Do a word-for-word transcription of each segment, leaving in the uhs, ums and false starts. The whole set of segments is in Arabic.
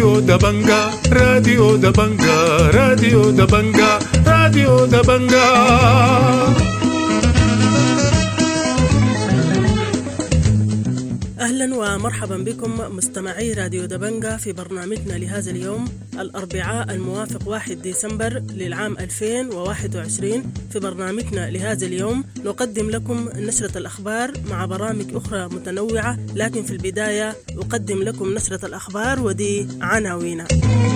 راديو دبنجا راديو دبنجا راديو دبنجا راديو دبنجا. أهلا ومرحبا بكم مستمعي راديو دبنجا في برنامجنا لهذا اليوم الأربعاء الموافق واحد ديسمبر للعام ألفين وواحد وعشرين. في برنامجنا لهذا اليوم نقدم لكم نشرة الأخبار مع برامج أخرى متنوعة، لكن في البداية أقدم لكم نشرة الأخبار ودي عناوينها.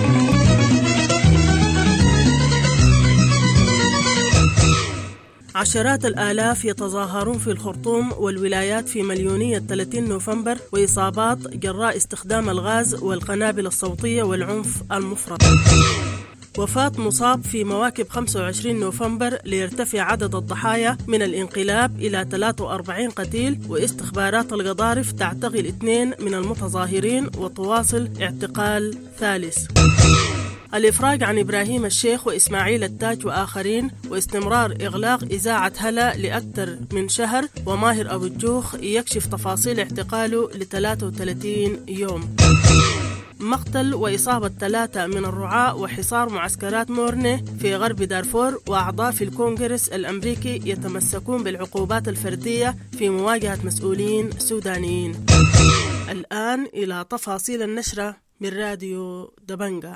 عشرات الآلاف يتظاهرون في الخرطوم والولايات في مليونية ثلاثين نوفمبر، وإصابات جراء استخدام الغاز والقنابل الصوتية والعنف المفرط. وفاة مصاب في مواكب خمسة وعشرين نوفمبر ليرتفع عدد الضحايا من الانقلاب إلى ثلاثة وأربعين قتيل، واستخبارات القضارف تعتقل اثنين من المتظاهرين وتواصل اعتقال ثالث. الإفراج عن إبراهيم الشيخ وإسماعيل التاج وآخرين، واستمرار إغلاق إذاعة هلا لأكثر من شهر، وماهر أبو الجوخ يكشف تفاصيل اعتقاله ل ثلاثة وثلاثين يوم. مقتل وإصابة ثلاثة من الرعاة وحصار معسكرات مورني في غرب دارفور، وأعضاء في الكونغرس الأمريكي يتمسكون بالعقوبات الفردية في مواجهة مسؤولين سودانيين. الآن إلى تفاصيل النشرة من راديو دبنجا.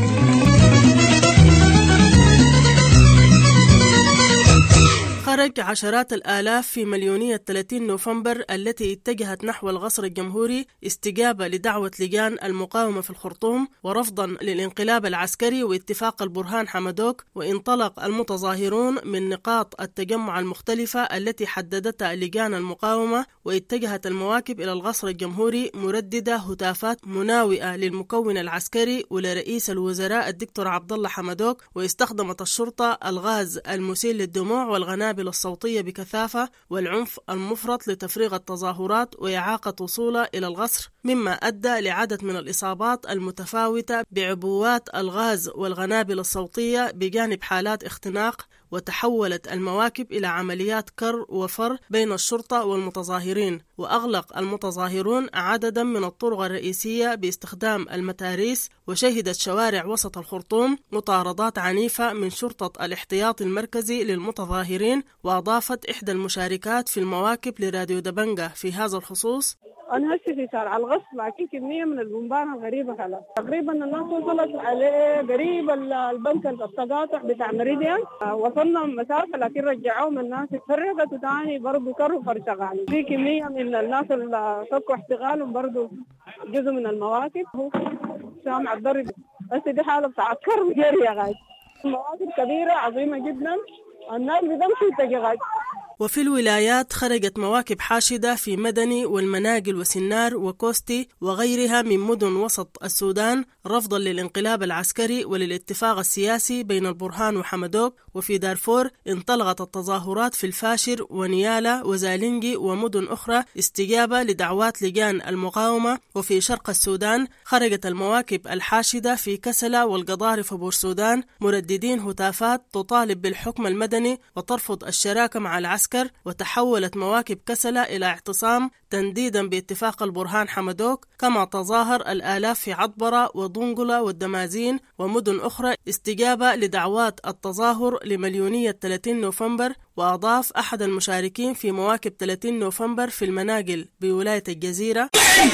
خرج عشرات الآلاف في مليونية ثلاثين نوفمبر التي اتجهت نحو القصر الجمهوري استجابة لدعوة لجان المقاومة في الخرطوم ورفضا للانقلاب العسكري واتفاق البرهان حمدوك. وانطلق المتظاهرون من نقاط التجمع المختلفة التي حددتها لجان المقاومة، واتجهت المواكب إلى القصر الجمهوري مرددة هتافات مناوئة للمكون العسكري ولرئيس الوزراء الدكتور عبد الله حمدوك. واستخدمت الشرطة الغاز المسيل للدموع والغنابل الصوتية بكثافة والعنف المفرط لتفريغ التظاهرات وإعاقة وصولها إلى القصر، مما أدى لعدد من الإصابات المتفاوتة بعبوات الغاز والغنابل الصوتية بجانب حالات اختناق. وتحولت المواكب إلى عمليات كر وفر بين الشرطة والمتظاهرين، وأغلق المتظاهرون عددا من الطرق الرئيسية باستخدام المتاريس. وشهدت شوارع وسط الخرطوم مطاردات عنيفة من شرطة الاحتياط المركزي للمتظاهرين. وأضافت إحدى المشاركات في المواكب لراديو دبنجا في هذا الخصوص: أنا هسه في شارع الغصب لكن كمية من البنبان الغريبة خلاص تقريبا الناس وصلت عليه قريب البنك التقاطع بتاع مريديان، وصلنا مسافة لكن رجعوهم الناس اتفرقت وتاني برضو كروا فرشغالي. في كمية من الناس اللي فكوا احتغالهم برضو جزء من المواكب هو سامع الضرب. بس دي حالة بتاع كر وجري يا غاية، المواكب كبيرة عظيمة جدا، الناس بتمشي تجغاية. وفي الولايات خرجت مواكب حاشدة في مدني والمناقل وسنار وكوستي وغيرها من مدن وسط السودان رفضا للانقلاب العسكري وللاتفاق السياسي بين البرهان وحمدوك. وفي دارفور انطلقت التظاهرات في الفاشر ونيالا وزالينجي ومدن أخرى استجابة لدعوات لجان المقاومة. وفي شرق السودان خرجت المواكب الحاشدة في كسلا والقضارف وبورسودان مرددين هتافات تطالب بالحكم المدني وترفض الشراكة مع العسكر. وتحولت مواكب كسلا إلى اعتصام تنديدا باتفاق البرهان حمدوك. كما تظاهر الآلاف في عطبرة ودنقلة والدمازين ومدن أخرى استجابة لدعوات التظاهر لمليونية ثلاثين نوفمبر. وأضاف أحد المشاركين في مواكب ثلاثين نوفمبر في المناقل بولاية الجزيرة: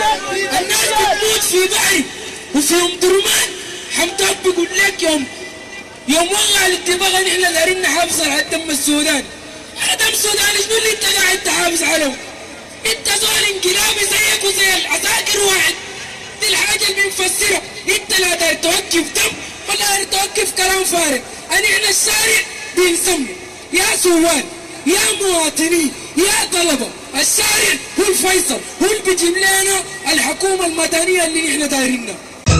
الناس بتموت في بحري وفي يوم درمان. حمدوك بيقول لك يوم يوم وقع الاتفاق ان احنا دايرين نحافظ على الدم السوداني. على دم سوداني شنو اللي انت قاعد تحافظ عليه؟ انت زول انقلابي زيك وزي العساكر واحد. دي الحاجة اللي بنفسرها. انت لا داير توقف دم ولا داير توقف كلام فارغ. ان احنا الشارع بنسمي يا سوان يا مواطنين يا طلبة، الشارع هو الفيصل، هو اللي بيجيب لنا الحكومة المدنية اللي احنا دايرينها.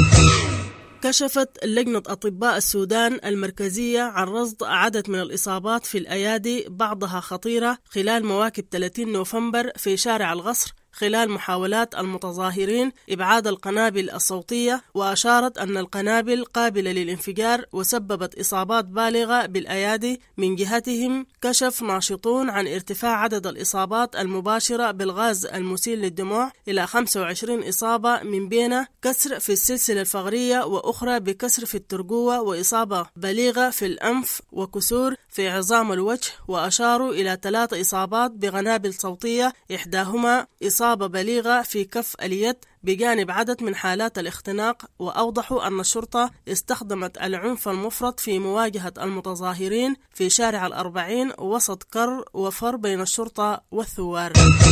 كشفت لجنة أطباء السودان المركزية عن رصد عدد من الإصابات في الأيادي بعضها خطيرة خلال مواكب ثلاثين نوفمبر في شارع القصر خلال محاولات المتظاهرين إبعاد القنابل الصوتية، وأشارت أن القنابل قابلة للانفجار وسببت إصابات بالغة بالأيادي. من جهتهم كشف ناشطون عن ارتفاع عدد الإصابات المباشرة بالغاز المسيل للدموع إلى خمسة وعشرين إصابة، من بينها كسر في السلسلة الفقرية وأخرى بكسر في الترقوة وإصابة بليغة في الأنف وكسور في عظام الوجه. وأشاروا إلى ثلاث إصابات بقنابل صوتية، إحداهما إصابة بليغة في كف اليد، بجانب عدد من حالات الاختناق. وأوضحوا أن الشرطة استخدمت العنف المفرط في مواجهة المتظاهرين في شارع الأربعين وسط كر وفر بين الشرطة والثوار.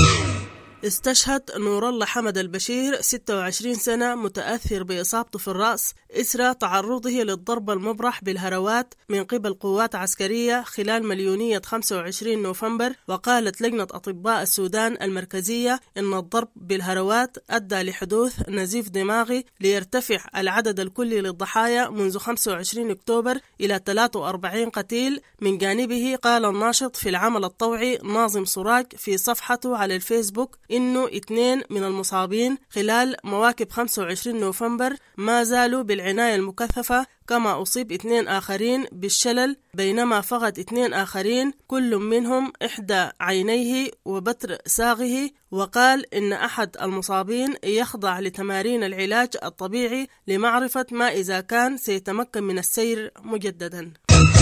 استشهد نور الله حمد البشير ستة وعشرين سنة متأثر بإصابته في الرأس إثر تعرضه للضرب المبرح بالهروات من قبل قوات عسكرية خلال مليونية خمسة وعشرين نوفمبر. وقالت لجنة أطباء السودان المركزية إن الضرب بالهروات أدى لحدوث نزيف دماغي ليرتفع العدد الكلي للضحايا منذ خمسة وعشرين أكتوبر إلى ثلاثة وأربعين قتيل. من جانبه قال الناشط في العمل الطوعي ناظم سراج في صفحته على الفيسبوك إنه اثنين من المصابين خلال مواكب خمسة وعشرين نوفمبر ما زالوا بالعناية المكثفة، كما أصيب اثنين آخرين بالشلل، بينما فقد اثنين آخرين كل منهم إحدى عينيه وبتر ساغه. وقال إن أحد المصابين يخضع لتمارين العلاج الطبيعي لمعرفة ما إذا كان سيتمكن من السير مجددا.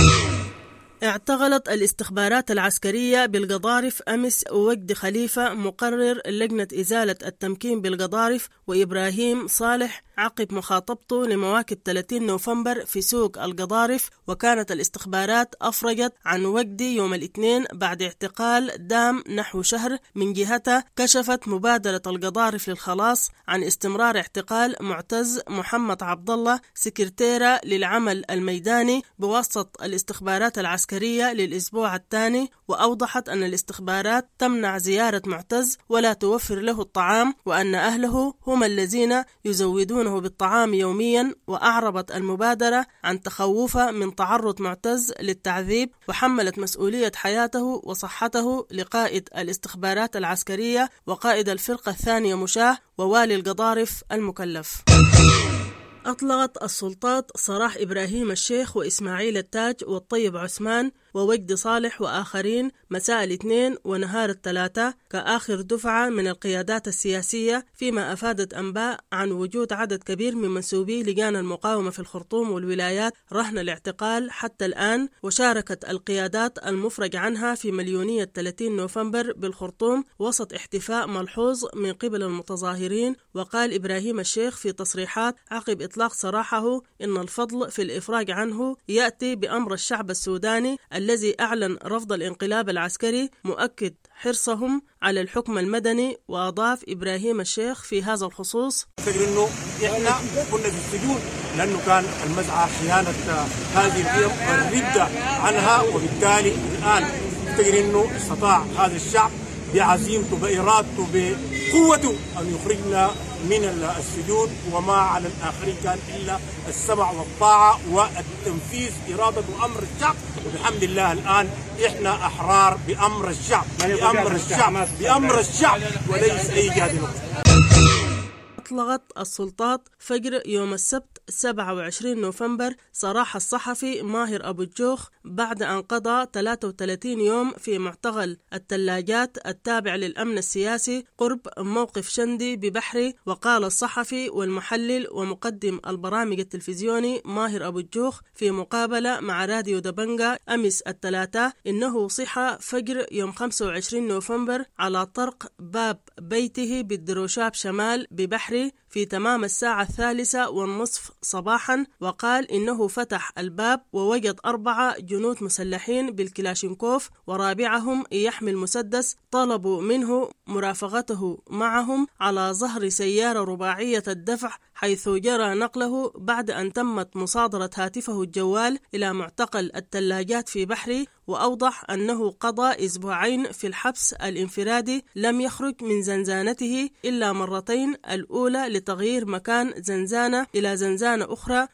اعتقلت الاستخبارات العسكرية بالقضارف أمس وجد خليفة مقرر لجنة إزالة التمكين بالقضارف وإبراهيم صالح عقب مخاطبته لمواكب ثلاثين نوفمبر في سوق القضارف. وكانت الاستخبارات أفرجت عن وجدي يوم الاثنين بعد اعتقال دام نحو شهر. من جهتها كشفت مبادرة القضارف للخلاص عن استمرار اعتقال معتز محمد عبد الله سكرتيرة للعمل الميداني بواسطة الاستخبارات العسكرية للأسبوع الثاني. وأوضحت أن الاستخبارات تمنع زيارة معتز ولا توفر له الطعام، وأن أهله هم الذين يزودونه بالطعام يوميا. وأعربت المبادرة عن تخوفها من تعرض معتز للتعذيب، وحملت مسؤولية حياته وصحته لقائد الاستخبارات العسكرية وقائد الفرقة الثانية مشاه ووالي القضارف المكلف. أطلقت السلطات سراح إبراهيم الشيخ وإسماعيل التاج والطيب عثمان ووجد صالح وآخرين مساء الاثنين ونهار الثلاثاء كآخر دفعة من القيادات السياسية، فيما أفادت أنباء عن وجود عدد كبير من منسوبي لجان المقاومة في الخرطوم والولايات رهن الاعتقال حتى الآن. وشاركت القيادات المفرج عنها في مليونية ثلاثين نوفمبر بالخرطوم وسط احتفاء ملحوظ من قبل المتظاهرين. وقال إبراهيم الشيخ في تصريحات عقب إطلاق سراحه إن الفضل في الإفراج عنه يأتي بأمر الشعب السوداني الذي أعلن رفض الانقلاب العسكري، مؤكد حرصهم على الحكم المدني. وأضاف إبراهيم الشيخ في هذا الخصوص: أفتكر أنه إحنا كنا في السجون لأنه كان المسعى خيانة هذه القيم والردة عنها، وبالتالي الآن أفتكر أنه استطاع هذا الشعب بعزيمته بإرادته بقوته أن يخرجنا من السجون، وما على الآخرين كان إلا السمع والطاعة والتنفيذ إرادة وأمر الشعب. وبحمد الله الآن إحنا أحرار بأمر الشعب، بأمر الشعب بأمر الشعب وليس أي جهة أخرى. أطلقت السلطات فجر يوم السبت سبعة وعشرين نوفمبر سراح الصحفي ماهر أبو الجوخ بعد أن قضى ثلاثة وثلاثين يوم في معتقل الثلاجات التابع للأمن السياسي قرب موقف شندي ببحري. وقال الصحفي والمحلل ومقدم البرامج التلفزيوني ماهر أبو الجوخ في مقابلة مع راديو دبنجا أمس الثلاثاء إنه صحى فجر يوم خمسة وعشرين نوفمبر على طرق باب بيته بالدروشاب شمال ببحري في تمام الساعة الثالثة والنصف صباحا. وقال إنه فتح الباب ووجد أربعة جنود مسلحين بالكلاشينكوف ورابعهم يحمل مسدس. طلبوا منه مرافقته معهم على ظهر سيارة رباعية الدفع حيث جرى نقله بعد أن تمت مصادرة هاتفه الجوال إلى معتقل الثلاجات في بحري. وأوضح أنه قضى أسبوعين في الحبس الانفرادي، لم يخرج من زنزانته إلا مرتين، الأولى لتغيير مكان زنزانة إلى زنزانة أخرى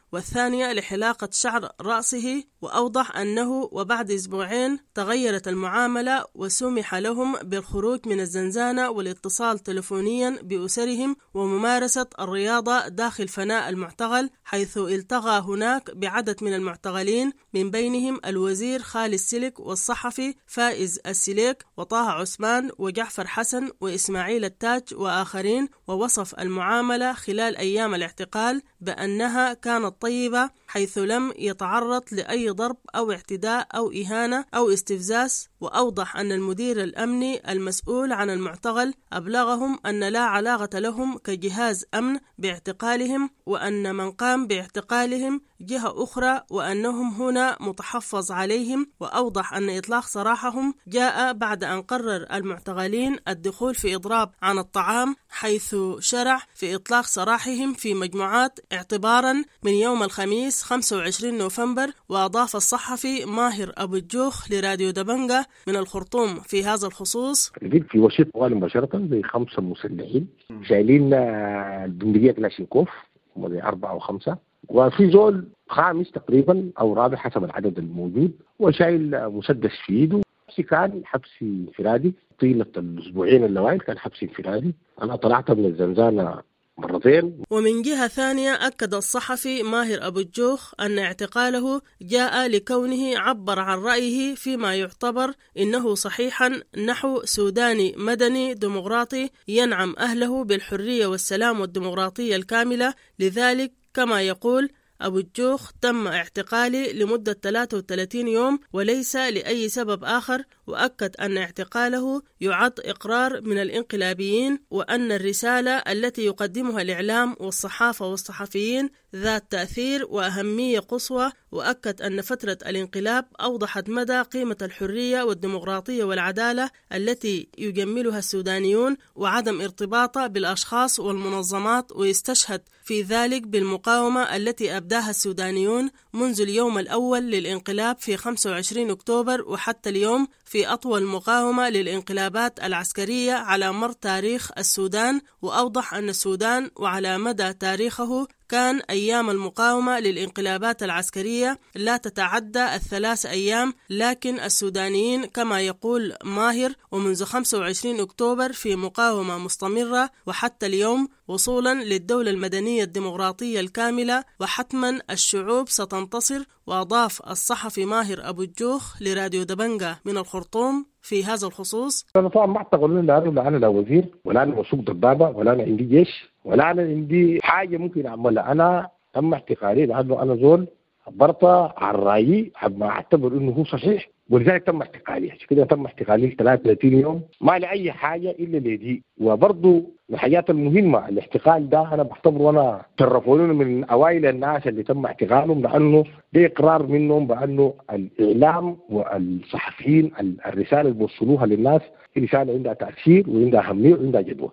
والثانية لحلاقة شعر رأسه، وأوضح أنه وبعد أسبوعين تغيرت المعاملة وسمح لهم بالخروج من الزنزانة والاتصال تلفونيا بأسرهم وممارسة الرياضة داخل فناء المعتقل، حيث التقى هناك بعدد من المعتقلين من بينهم الوزير خالد السلك والصحفي فائز السليك وطه عثمان وجعفر حسن وإسماعيل التاج وآخرين. ووصف المعاملة خلال أيام الاعتقال بأنها كانت طيبة، حيث لم يتعرض لأي ضرب أو اعتداء أو إهانة أو استفزاز. وأوضح أن المدير الأمني المسؤول عن المعتقل أبلغهم أن لا علاقة لهم كجهاز أمن باعتقالهم، وأن من قام باعتقالهم جهة أخرى، وأنهم هنا متحفظ عليهم. وأوضح أن إطلاق سراحهم جاء بعد أن قرر المعتقلين الدخول في إضراب عن الطعام، حيث شرع في إطلاق سراحهم في مجموعات اعتبارا من يوم الخميس خمسة وعشرين نوفمبر. وأضاف الصحفي ماهر أبو الجوخ لراديو دبنجة من الخرطوم في هذا الخصوص: في وسيط طوال مباشرة زي خمسة مسلحين شايلين البندقية كلاشينكوف زي أربعة وخمسة، وفي زول خامس تقريبا أو رابع حسب العدد الموجود وشايل مسدس في ايده. كان حبس انفرادي طيلة الأسبوعين الأوائل، كان حبس انفرادي. أنا طلعت من الزنزانة مرتين. ومن جهة ثانية أكد الصحفي ماهر أبو الجوخ أن اعتقاله جاء لكونه عبر عن رأيه فيما يعتبر إنه صحيحا نحو سوداني مدني ديمقراطي ينعم أهله بالحرية والسلام والديمقراطية الكاملة. لذلك كما يقول أبو الجوخ تم اعتقالي لمدة ثلاثة وثلاثين يوم وليس لأي سبب آخر. وأكد أن اعتقاله يعد إقرار من الانقلابيين، وأن الرسالة التي يقدمها الإعلام والصحافة والصحفيين ذات تأثير وأهمية قصوى. وأكد أن فترة الانقلاب أوضحت مدى قيمة الحرية والديمقراطية والعدالة التي يجملها السودانيون وعدم ارتباطها بالأشخاص والمنظمات، ويستشهد في ذلك بالمقاومة التي أبداها السودانيون منذ اليوم الأول للانقلاب في خمسة وعشرين أكتوبر وحتى اليوم في أطول مقاومة للانقلابات العسكرية على مر تاريخ السودان. وأوضح أن السودان وعلى مدى تاريخه كان أيام المقاومة للانقلابات العسكرية لا تتعدى الثلاث أيام، لكن السودانيين كما يقول ماهر ومنذ خمسة وعشرين أكتوبر في مقاومة مستمرة وحتى اليوم وصولا للدولة المدنية الديمقراطية الكاملة، وحتما الشعوب ستنتصر. وأضاف الصحفي ماهر أبو الجوخ لراديو دبنجة من الخرطوم في هذا الخصوص: أنا طبعا ما أعتقد لا أنا لا وزير ولا أنا مسوق دبابة ولا أنا عندي جيش ولا أنا عندي حاجة ممكن أعملها. أنا تم اعتقالي لأنه أنا زول عبرت عن رأيي ما أعتبر إنه هو صحيح، ولذلك تم اعتقالي. عشان كده تم اعتقالي ثلاثة وثلاثين يوم ما لأي حاجة إلا لدي. وبرضه من الحاجات المهمة الاعتقال ده أنا بعتبره أنا شرفوني من أوائل الناس اللي تم اعتقالهم، لأنه ده إقرار منهم بأنه الإعلام والصحفيين الرسالة اللي بوصلوها للناس رسالة عندها تأثير وعندها أهمية وعندها جدوى.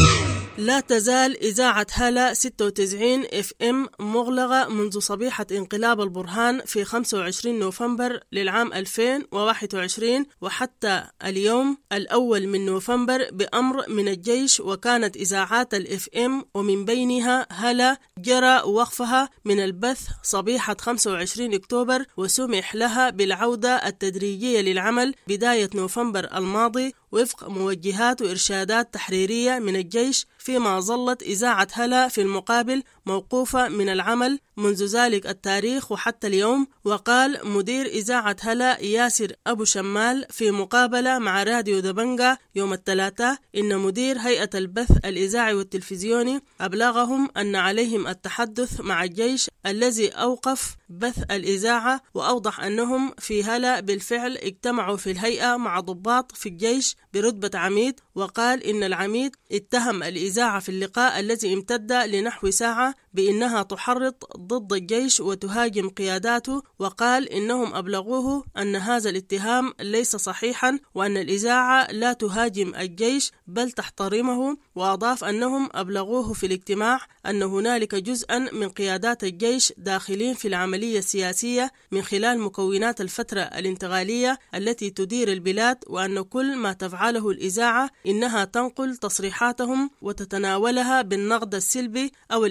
لا تزال إذاعة هلا ستة وتسعين اف ام مغلقة منذ صبيحة انقلاب البرهان في خمسة وعشرين نوفمبر للعام ألفين وواحد وعشرين وحتى اليوم الأول من نوفمبر بأمر من الجيش. وكانت إذاعات الاف ام ومن بينها هلا جرى وقفها من البث صبيحة خمسة وعشرين أكتوبر، وسمح لها بالعودة التدريجية للعمل بداية نوفمبر الماضي وفق موجهات وإرشادات تحريرية من الجيش، فيما ظلت إذاعة هلا في المقابل موقوفة من العمل منذ ذلك التاريخ وحتى اليوم. وقال مدير إذاعة هلا ياسر أبو شمال في مقابلة مع راديو دبنجة يوم الثلاثاء إن مدير هيئة البث الإذاعي والتلفزيوني أبلغهم أن عليهم التحدث مع الجيش الذي أوقف بث الإذاعة. وأوضح أنهم في هلا بالفعل اجتمعوا في الهيئة مع ضباط في الجيش برتبة عميد. وقال إن العميد اتهم الإذاعة في اللقاء الذي امتد لنحو ساعة بأنها تحرض ضد الجيش وتهاجم قياداته. وقال إنهم أبلغوه أن هذا الاتهام ليس صحيحا وأن الإذاعة لا تهاجم الجيش بل تحترمه. وأضاف أنهم أبلغوه في الاجتماع أن هنالك جزءا من قيادات الجيش داخلين في العملية السياسية من خلال مكونات الفترة الانتقالية التي تدير البلاد، وأن كل ما تفعله الإذاعة إنها تنقل تصريحاتهم وتتناولها بالنقد السلبي أو الإيجابي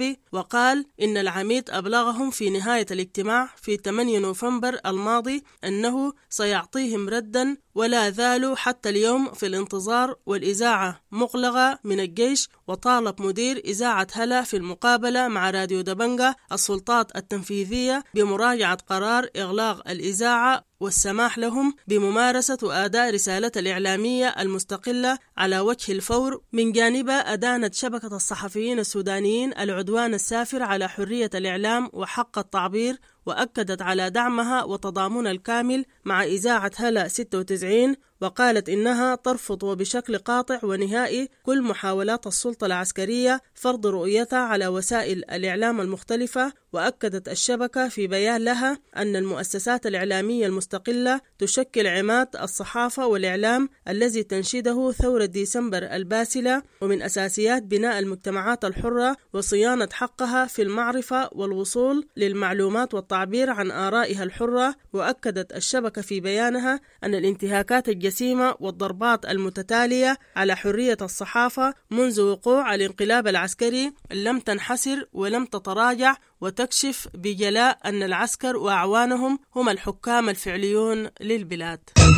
العربي، وقال إن العميد أبلغهم في نهاية الاجتماع في ثمانية نوفمبر الماضي أنه سيعطيهم ردا، ولا زالوا حتى اليوم في الانتظار والإذاعة مغلقة من الجيش. وطالب مدير إذاعة هلا في المقابلة مع راديو دبنجة السلطات التنفيذية بمراجعة قرار إغلاق الإذاعة والسماح لهم بممارسة وأداء رسالة الإعلامية المستقلة على وجه الفور. من جانبها أدانت شبكة الصحفيين السودانيين العدوان السافر على حرية الإعلام وحق التعبير، وأكدت على دعمها وتضامنها الكامل مع إذاعة هلا ستة وتسعين، وقالت إنها ترفض وبشكل قاطع ونهائي كل محاولات السلطة العسكرية فرض رؤيتها على وسائل الإعلام المختلفة. وأكدت الشبكة في بيان لها أن المؤسسات الإعلامية المستقلة تشكل عماد الصحافة والإعلام الذي تنشده ثورة ديسمبر الباسلة، ومن أساسيات بناء المجتمعات الحرة وصيانة حقها في المعرفة والوصول للمعلومات والتعبير عن آرائها الحرة. وأكدت الشبكة في بيانها أن الانتهاكات الجسيمة والضربات المتتالية على حرية الصحافة منذ وقوع الانقلاب العسكري لم تنحسر ولم تتراجع، وتكشف بجلاء أن العسكر وأعوانهم هم الحكام الفعليون للبلاد.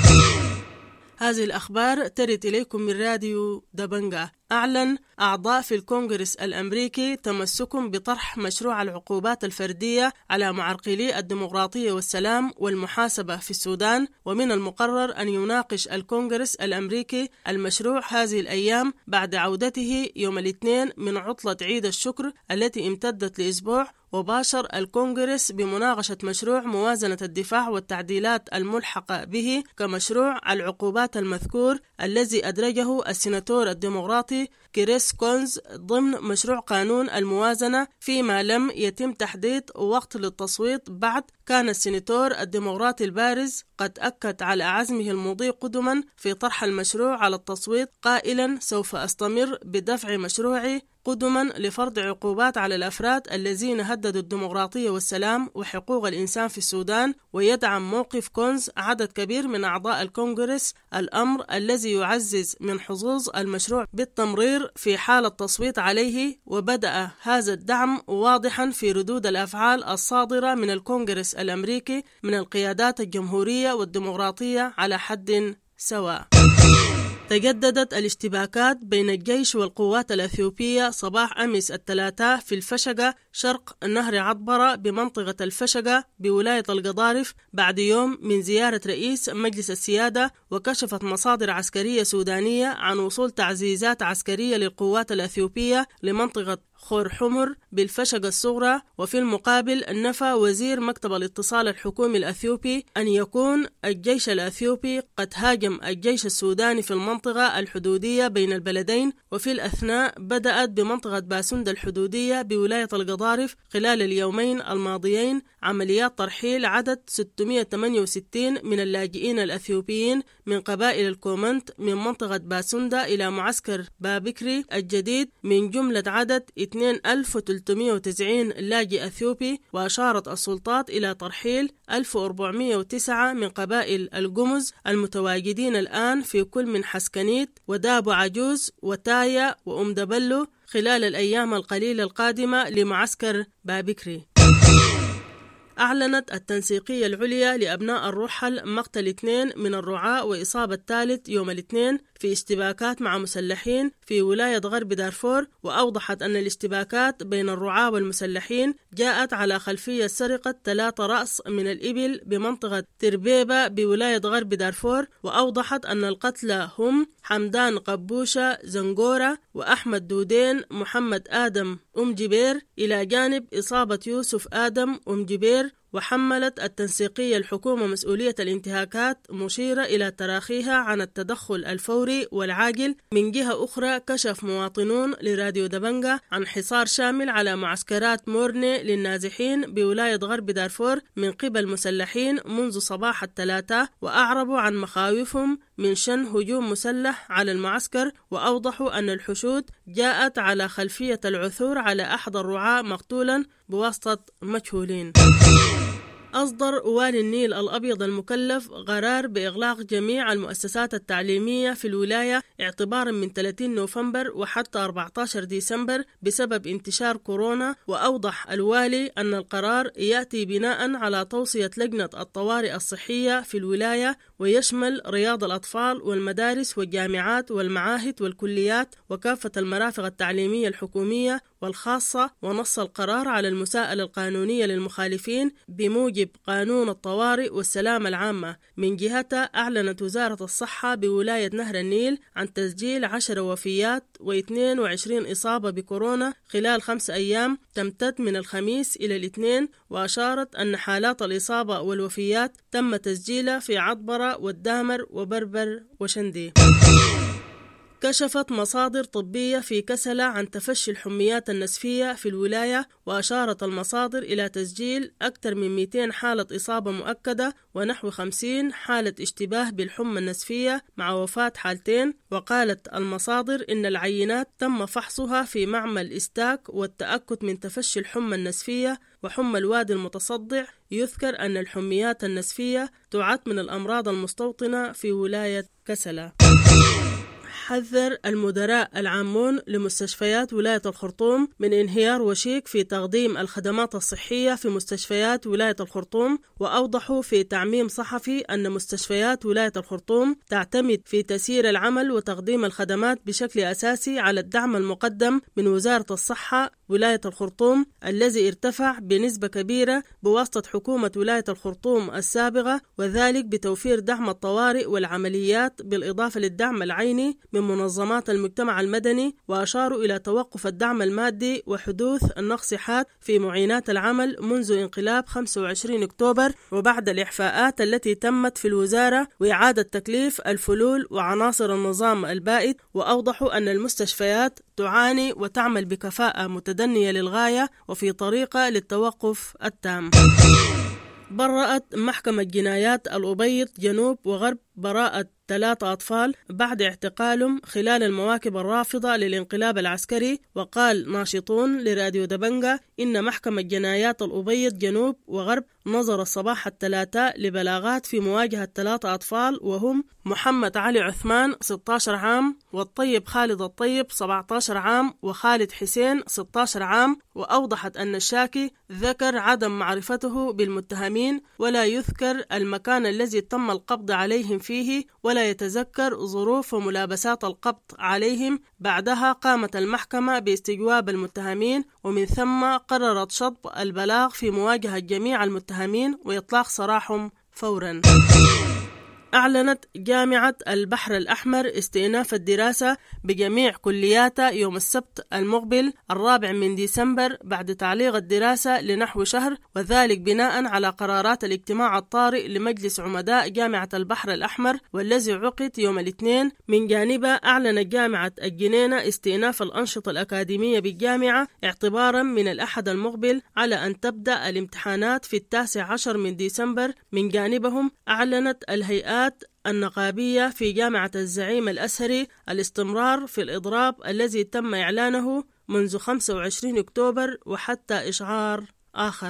هذه الأخبار ترد إليكم من راديو دبنجة. أعلن أعضاء في الكونغرس الأمريكي تمسكهم بطرح مشروع العقوبات الفردية على معرقلي الديمقراطية والسلام والمحاسبة في السودان، ومن المقرر أن يناقش الكونغرس الأمريكي المشروع هذه الأيام بعد عودته يوم الاثنين من عطلة عيد الشكر التي امتدت لأسبوع. وباشر الكونغرس بمناقشة مشروع موازنة الدفاع والتعديلات الملحقة به كمشروع العقوبات المذكور الذي أدرجه السيناتور الديمقراطي كريس كونز ضمن مشروع قانون الموازنة، فيما لم يتم تحديد وقت للتصويت بعد. كان السيناتور الديمقراطي البارز قد أكد على عزمه المضي قدما في طرح المشروع على التصويت، قائلا: سوف أستمر بدفع مشروعي قدما لفرض عقوبات على الأفراد الذين هددوا الديمقراطية والسلام وحقوق الإنسان في السودان. ويدعم موقف كونز عدد كبير من أعضاء الكونغرس، الأمر الذي يعزز من حظوظ المشروع بالتمرير في حال التصويت عليه. وبدأ هذا الدعم واضحا في ردود الأفعال الصادرة من الكونغرس الأمريكي من القيادات الجمهورية والديمقراطية على حد سواء. تجددت الاشتباكات بين الجيش والقوات الأثيوبية صباح أمس الثلاثاء في الفشقة شرق نهر عطبرة بمنطقة الفشقة بولاية القضارف بعد يوم من زيارة رئيس مجلس السيادة. وكشفت مصادر عسكرية سودانية عن وصول تعزيزات عسكرية للقوات الأثيوبية لمنطقة خور حمر بالفشقة الصغرى. وفي المقابل نفى وزير مكتب الاتصال الحكومي الأثيوبي أن يكون الجيش الأثيوبي قد هاجم الجيش السوداني في المنطقة الحدودية بين البلدين. وفي الأثناء بدأت بمنطقة باسند الحدودية بولاية القضارف خلال اليومين الماضيين عمليات ترحيل عدد ستمائة وثمانية وستين من اللاجئين الأثيوبيين من قبائل الكومنت من منطقة باسندا إلى معسكر بابكري الجديد من جملة عدد اثنين ألف وثلاثمائة وتسعين لاجئ أثيوبي. وأشارت السلطات إلى ترحيل ألف وأربعمائة وتسعة من قبائل الجمز المتواجدين الآن في كل من حسكنيت ودابو عجوز وتايا وأم دبلو خلال الأيام القليلة القادمة لمعسكر بابكري. أعلنت التنسيقية العليا لأبناء الرحل مقتل اثنين من الرعاة وإصابة ثالث يوم الاثنين في اشتباكات مع مسلحين في ولاية غرب دارفور. وأوضحت أن الاشتباكات بين الرعاة والمسلحين جاءت على خلفية سرقة ثلاثة رأس من الإبل بمنطقة تربيبة بولاية غرب دارفور. وأوضحت أن القتلى هم حمدان قبوشة زنغورة وأحمد دودين محمد آدم أم جبير إلى جانب إصابة يوسف آدم أم جبير. وحملت التنسيقية الحكومة مسؤولية الانتهاكات مشيرة إلى تراخيها عن التدخل الفوري والعاجل. من جهة أخرى كشف مواطنون لراديو دبنجة عن حصار شامل على معسكرات مورني للنازحين بولاية غرب دارفور من قبل مسلحين منذ صباح الثلاثاء، وأعربوا عن مخاوفهم من شن هجوم مسلح على المعسكر. وأوضحوا أن الحشود جاءت على خلفية العثور على أحد الرعاة مقتولا بواسطة مجهولين. أصدر والي النيل الأبيض المكلف قرار بإغلاق جميع المؤسسات التعليمية في الولاية اعتبارا من ثلاثين نوفمبر وحتى أربعة عشر ديسمبر بسبب انتشار كورونا. وأوضح الوالي أن القرار يأتي بناء على توصية لجنة الطوارئ الصحية في الولاية، ويشمل رياض الأطفال والمدارس والجامعات والمعاهد والكليات وكافة المرافق التعليمية الحكومية والخاصة. ونص القرار على المساءلة القانونية للمخالفين بموجب قانون الطوارئ والسلامة العامة. من جهتها أعلنت وزارة الصحة بولاية نهر النيل عن تسجيل عشر وفيات واثنين وعشرين إصابة بكورونا خلال خمس أيام تمتد من الخميس إلى الاثنين، وأشارت أن حالات الإصابة والوفيات تم تسجيلها في عطبرة والدامر وبربر وشندي. كشفت مصادر طبية في كسلة عن تفشي الحميات النسفية في الولاية، وأشارت المصادر إلى تسجيل أكثر من مئتين حالة إصابة مؤكدة ونحو خمسين حالة اشتباه بالحمى النسفية مع وفاة حالتين. وقالت المصادر إن العينات تم فحصها في معمل إستاك والتأكد من تفشي الحمى النسفية وحمى الوادي المتصدع. يذكر أن الحميات النسفية تعد من الأمراض المستوطنة في ولاية كسلة. حذر المدراء العامون لمستشفيات ولاية الخرطوم من انهيار وشيك في تقديم الخدمات الصحية في مستشفيات ولاية الخرطوم، وأوضحوا في تعميم صحفي أن مستشفيات ولاية الخرطوم تعتمد في تسيير العمل وتقديم الخدمات بشكل أساسي على الدعم المقدم من وزارة الصحة ولاية الخرطوم الذي ارتفع بنسبة كبيرة بواسطة حكومة ولاية الخرطوم السابقة، وذلك بتوفير دعم الطوارئ والعمليات بالإضافة للدعم العيني من منظمات المجتمع المدني. وأشاروا إلى توقف الدعم المادي وحدوث النقص في معينات العمل منذ انقلاب خمسة وعشرين أكتوبر وبعد الإحفاءات التي تمت في الوزارة وإعادة تكليف الفلول وعناصر النظام البائد. وأوضحوا أن المستشفيات تعاني وتعمل بكفاءة متدنية للغاية وفي طريقة للتوقف التام. برأت محكمة جنايات الأبيض جنوب وغرب براءة ثلاثة أطفال بعد اعتقالهم خلال المواكب الرافضة للانقلاب العسكري. وقال ناشطون لراديو دبنجة إن محكمة جنايات الأبيض جنوب وغرب نظر صباح الثلاثاء لبلاغات في مواجهة ثلاثة أطفال وهم محمد علي عثمان ستة عشر عام والطيب خالد الطيب سبعة عشر عام وخالد حسين ستة عشر عام. وأوضحت أن الشاكي ذكر عدم معرفته بالمتهمين ولا يذكر المكان الذي تم القبض عليهم فيه ولا يتذكر ظروف وملابسات القبض عليهم. بعدها قامت المحكمة باستجواب المتهمين ومن ثم قررت شطب البلاغ في مواجهة جميع المتهمين وإطلاق سراحهم فورا. أعلنت جامعة البحر الأحمر استئناف الدراسة بجميع كلياتها يوم السبت المقبل الرابع من ديسمبر بعد تعليق الدراسة لنحو شهر، وذلك بناء على قرارات الاجتماع الطارئ لمجلس عمداء جامعة البحر الأحمر والذي عقد يوم الاثنين. من جانبها أعلنت جامعة الجنينة استئناف الأنشطة الأكاديمية بالجامعة اعتبارا من الأحد المقبل على أن تبدأ الامتحانات في التاسع عشر من ديسمبر. من جانبهم أعلنت الهيئات النقابية في جامعة الزعيم الأسهري الاستمرار في الإضراب الذي تم إعلانه منذ خمسة وعشرين أكتوبر وحتى إشعار آخر.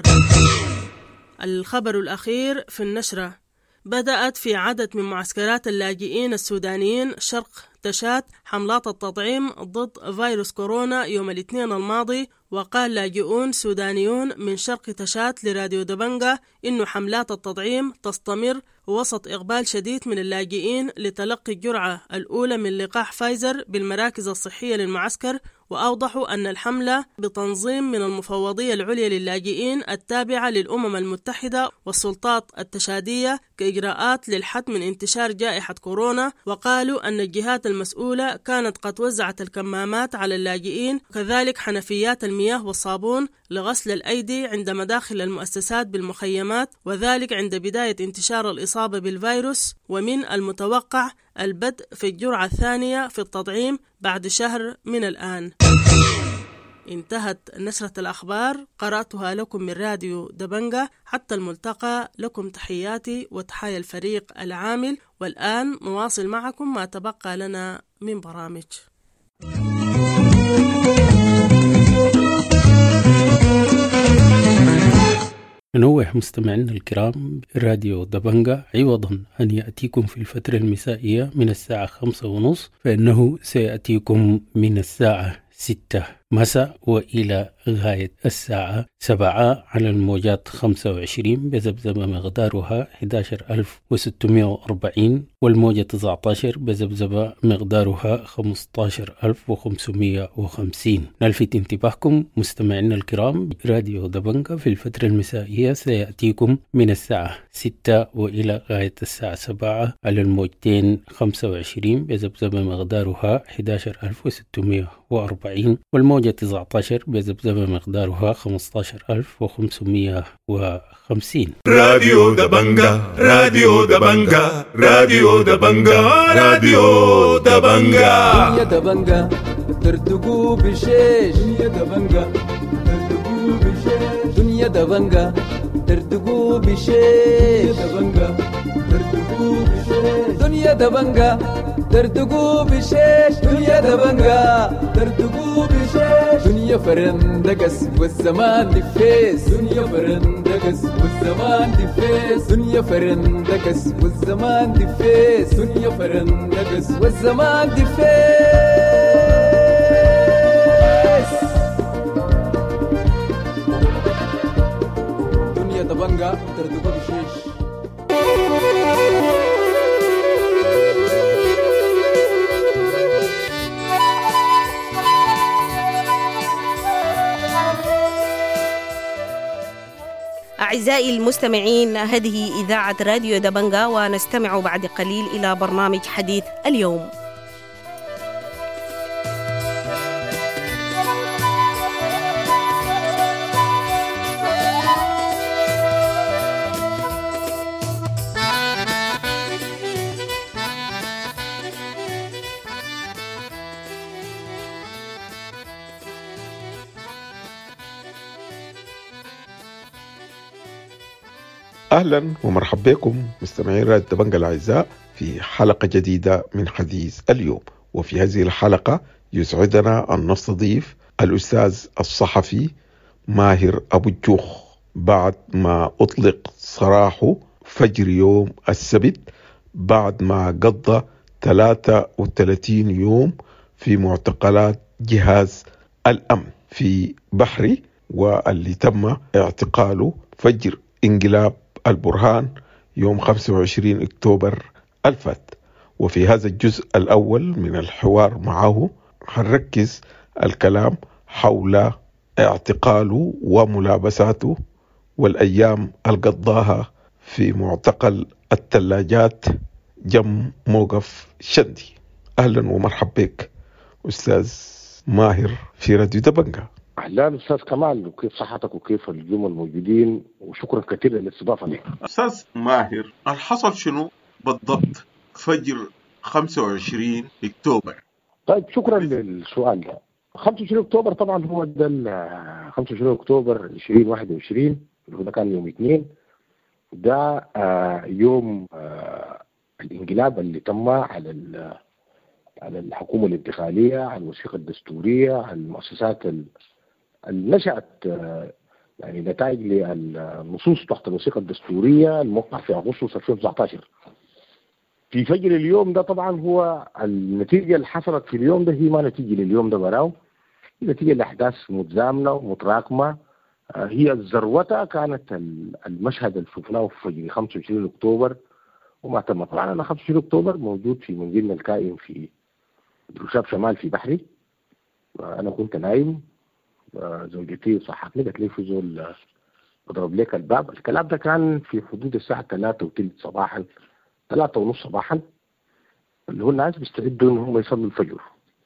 الخبر الأخير في النشرة: بدأت في عدد من معسكرات اللاجئين السودانيين شرق تشات حملات التطعيم ضد فيروس كورونا يوم الاثنين الماضي. وقال لاجئون سودانيون من شرق تشات لراديو دبنجة إنه حملات التطعيم تستمر وسط إقبال شديد من اللاجئين لتلقي الجرعة الأولى من لقاح فايزر بالمراكز الصحية للمعسكر. وأوضحوا أن الحملة بتنظيم من المفوضية العليا للاجئين التابعة للأمم المتحدة والسلطات التشادية كإجراءات للحد من انتشار جائحة كورونا. وقالوا أن الجهات المسؤولة كانت قد وزعت الكمامات على اللاجئين وكذلك حنفيات المياه والصابون لغسل الأيدي عند مداخل المؤسسات بالمخيمات، وذلك عند بداية انتشار الإصابة بالفيروس. ومن المتوقع البدء في الجرعة الثانية في التطعيم بعد شهر من الآن. انتهت نشرة الأخبار، قرأتها لكم من راديو دبنجة. حتى الملتقى، لكم تحياتي وتحايا الفريق العامل. والآن نواصل معكم ما تبقى لنا من برامج. ننوه مستمعينا الكرام راديو دبنجة عوضا أن يأتيكم في الفترة المسائية من الساعة خمسة ونصف فإنه سيأتيكم من الساعة ستة مساء وإلى غاية الساعة سبعة على الموجات خمسة وعشرين بذبذبة مقدارها أحد عشر ألف وستمائة وأربعين والموجة تسعة عشر بذبذبة مقدارها خمسة عشر ألف وخمسمائة وخمسين. نلفت انتباهكم مستمعينا الكرام راديو دبنجة في الفترة المسائية سيأتيكم من الساعة ستة وإلى غاية الساعة سبعة على الموجتين خمسة وعشرين بذبذبة مقدارها أحد عشر ألف وستمائة وأربعين والموجة تسعة عشر بذبذبة مقدارها خمسة عشر ألف وخمسمائة وخمسين. راديو دبنجة راديو دبنجة راديو دبنجة راديو دبنجة دنيا دبنجة ترتقو بشيش دنيا دبنجة ترتقو بشيش دنيا دبنجة ترتقو بشيش دبنجة ترتقو بشيش دنيا دبنجة ترتقو بشيش دنيا دبنجة ترتقو بشيش دنيا فرندقس والزمان دفيس دنيا فرندقس والزمان دفيس دنيا فرندقس والزمان دفيس دنيا فرندقس والزمان دفيس دنيا دبنجة ترتقو بشيش. أعزائي المستمعين هذه إذاعة راديو دبنجة ونستمع بعد قليل إلى برنامج حديث اليوم. أهلا ومرحبا بكم مستمعين راديو دبنجة الأعزاء في حلقة جديدة من حديث اليوم. وفي هذه الحلقة يسعدنا أن نستضيف الأستاذ الصحفي ماهر أبو الجوخ بعد ما أطلق سراحه فجر يوم السبت بعد ما قضى ثلاثة وثلاثين يوم في معتقلات جهاز الأمن في بحري، واللي تم اعتقاله فجر انقلاب البرهان يوم خمسة وعشرين أكتوبر الفات. وفي هذا الجزء الأول من الحوار معه هنركز الكلام حول اعتقاله وملابساته والأيام القضاها في معتقل الثلاجات جم موقف شندي. أهلا ومرحبا بك أستاذ ماهر في راديو دبنجة. أهلا أستاذ كمال، وكيف صحتك وكيف اليوم الموجودين، وشكرا كثير للاستضافة لي. أستاذ ماهر، الحصل شنو بالضبط فجر خمسة وعشرين أكتوبر؟ طيب شكرا للسؤال ده. خمسة وعشرين أكتوبر طبعا هو ده خمسة وعشرين أكتوبر ألفين وواحد وعشرين اللي هو ده كان يوم اثنين، ده آه يوم آه الانقلاب اللي تم على على الحكومة الانتقالية، على الوثيقة الدستورية، على المؤسسات اللي نشأت آه يعني نتائج للنصوص تحت الوثيقة الدستورية الموقع في أغسطس ألفين وتسعة عشر. في فجر اليوم ده طبعا هو النتيجة اللي حصلت في اليوم ده هي ما نتيجة لليوم ده براو، هي نتيجة لأحداث متزامنة ومتراكمة. آه هي الذروة كانت المشهد اللي شفناه في فجر خمسة وعشرين أكتوبر وما تم. طبعا أنا خمسة وعشرين أكتوبر موجود في منزلنا الكائن في دروشاب شمال في بحري. آه أنا كنت نايم، زوجتي صحتني قالت لي في زول اضرب لك الباب. الكلام ده كان في حدود الساعة ثلاثة وثلث صباحا، ثلاثة ونص صباحا، اللي هو الناس بيستعدوا ان هم يصلوا الفجر.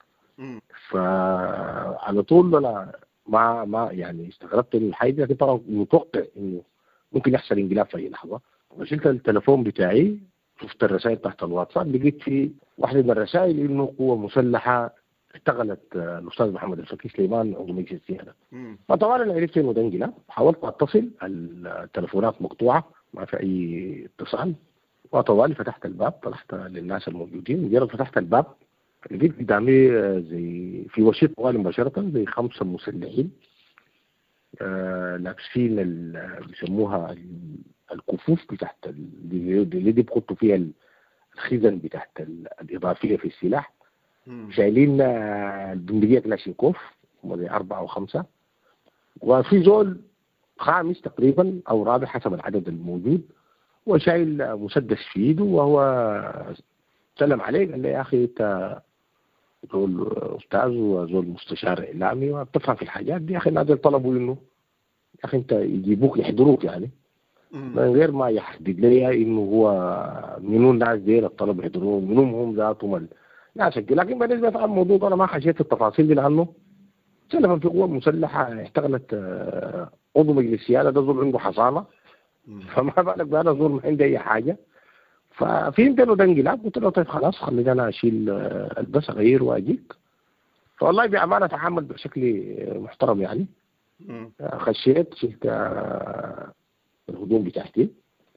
فعلى طول انا ما ما يعني استغربت من الحاجة، لكن طبعا متوقع انه ممكن يحصل انقلاب في اي لحظة. وشلت التليفون بتاعي، شفت الرسائل تحت الواتساب، لقيت في واحدة من الرسائل انه قوة مسلحة اشتغلت الاستاذ محمد الفقيه سليمان عضو مجلس السياده. فطبعا انا عرفت انه ده انقلاب، حاولت اتصل، التليفونات مقطوعه ما في اي اتصال، وطوالي فتحت الباب، طلعت للناس الموجودين. مجرد فتحت الباب لقيت قدامي زي في وشي طوالي مباشره زي خمسه مسلحين آه لابسين ال- بيسموها ال- الكفوف بتاعت ال- اللي دي بيحطوا فيها الخزن بتاعت ال- الإضافية في السلاح. شايلين آه، بندقية كلاشينكوف هم زي أربعة وخمسة، وفي زول خامس تقريبا أو رابع حسب العدد الموجود، وشايل آه، مسدس في إيده، وهو سلم عليه قال لي يا أخي أنت زول أستاذ وزول مستشار إعلامي وبتفهم في الحاجات دي، يا أخي الناس طلبوا إنه يا أخي أنت يجيبوك يحضروك يعني من غير ما يحدد لي إنه هو منو الناس دي الطلب يحضروه منهم هم ذاتهم ال- لا شك. لكن بالنسبة للموضوع أنا ما خشيت التفاصيل دي لأنه سلفا في قوة مسلحة احتغلت آه، عضو مجلس السيادة ده زول عنده حصانة، فما بالك بأنا زول ما عندي أي حاجة. ففهمت إنه ده انقلاب، قلت له طيب خلاص خليني أنا أشيل آه، البس أغير وأجيك. فوالله بأمانة تعامل بشكل محترم يعني. آه، خشيت شلت آه، الهدوم بتاعتي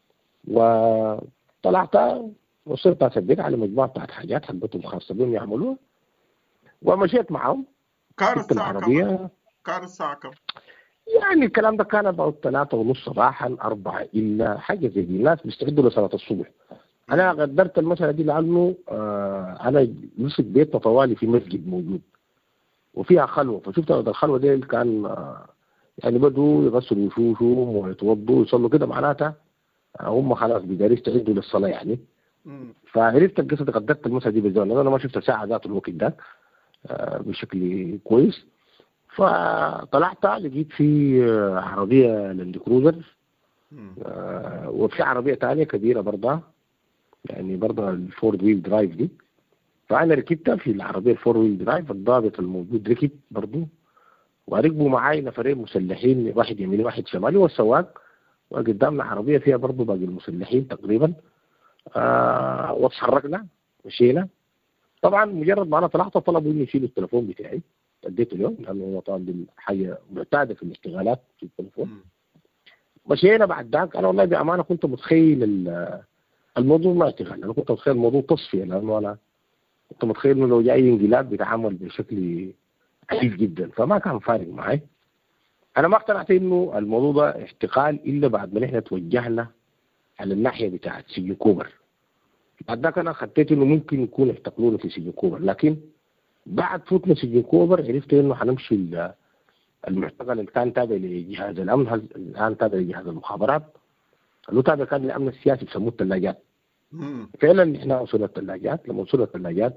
وطلعت وصرت أسجل على مجموعة بتاعت حاجات حقتهم خاصة بهم يعملوها، ومشيت معهم. كان جبت الساعة كم؟ العربية كان الساعة كم؟ يعني الكلام ده كان بعد ثلاثة ونص صباحا أربعة إلا حاجة زي دي. الناس بيستعدوا لصلاة الصبح. أنا قدرت المسألة دي لأنه آه أنا مسك بيت طوالي في مسجد موجود وفيها خلوة، فشفت الخلوة دي كان آه يعني بدوا يغسلوا وشوشهم ويتوضوا ويصلوا كده، معناتها آه هم خلاص بيقدروا يستعدوا للصلاة يعني. فعرفت القصة دي، قدرت المسألة دي بالزمن، أنا ما شفت ساعة ذات الوقت ده آه بشكل كويس. فطلعت لقيت في آه، عربية لاند كروزر آه وفي عربية تانية كبيرة برضه يعني برضه الفورد ويل درايف دي. فأنا ركبتها في العربية الفور ويل درايف، الضابط الموجود ركب برضه، وركبوا معاي نفرين مسلحين، واحد يميني واحد شمالي والسواق، وقدامنا عربية فيها برضه باقي المسلحين تقريبا. آه وتحركنا مشينا. طبعا مجرد ما أنا طلعت طلبوا إني يشيلوا التليفون بتاعي، اديته اليوم لأنه هو طبعا دي حاجة معتادة في الاشتغالات في التليفون. مشينا بعد ذاك. أنا والله بأمانة كنت متخيل ال- الموضوع ما اشتغال، أنا كنت متخيل الموضوع تصفية، لأنه أنا كنت متخيل إنه لو جاي انقلاب بيتعامل بشكل عنيف جدا، فما كان فارق معي. أنا ما اقتنعت إنه الموضوع ده احتقال إلا بعد ما نحن توجهنا على الناحية بتاعت سجن كوبر. بعد ذاك أنا خطيت إنه ممكن يكون احتقلونا في سجن كوبر، لكن بعد فوتنا سجن كوبر عرفت إنه حنمشي ال- المعتقل اللي كان تابع لجهاز الأمن، هز- الآن تابع لجهاز المخابرات، اللي هو تابع كان للأمن السياسي بسموه الثلاجات. فعلا احنا وصلنا الثلاجات. لما وصلنا الثلاجات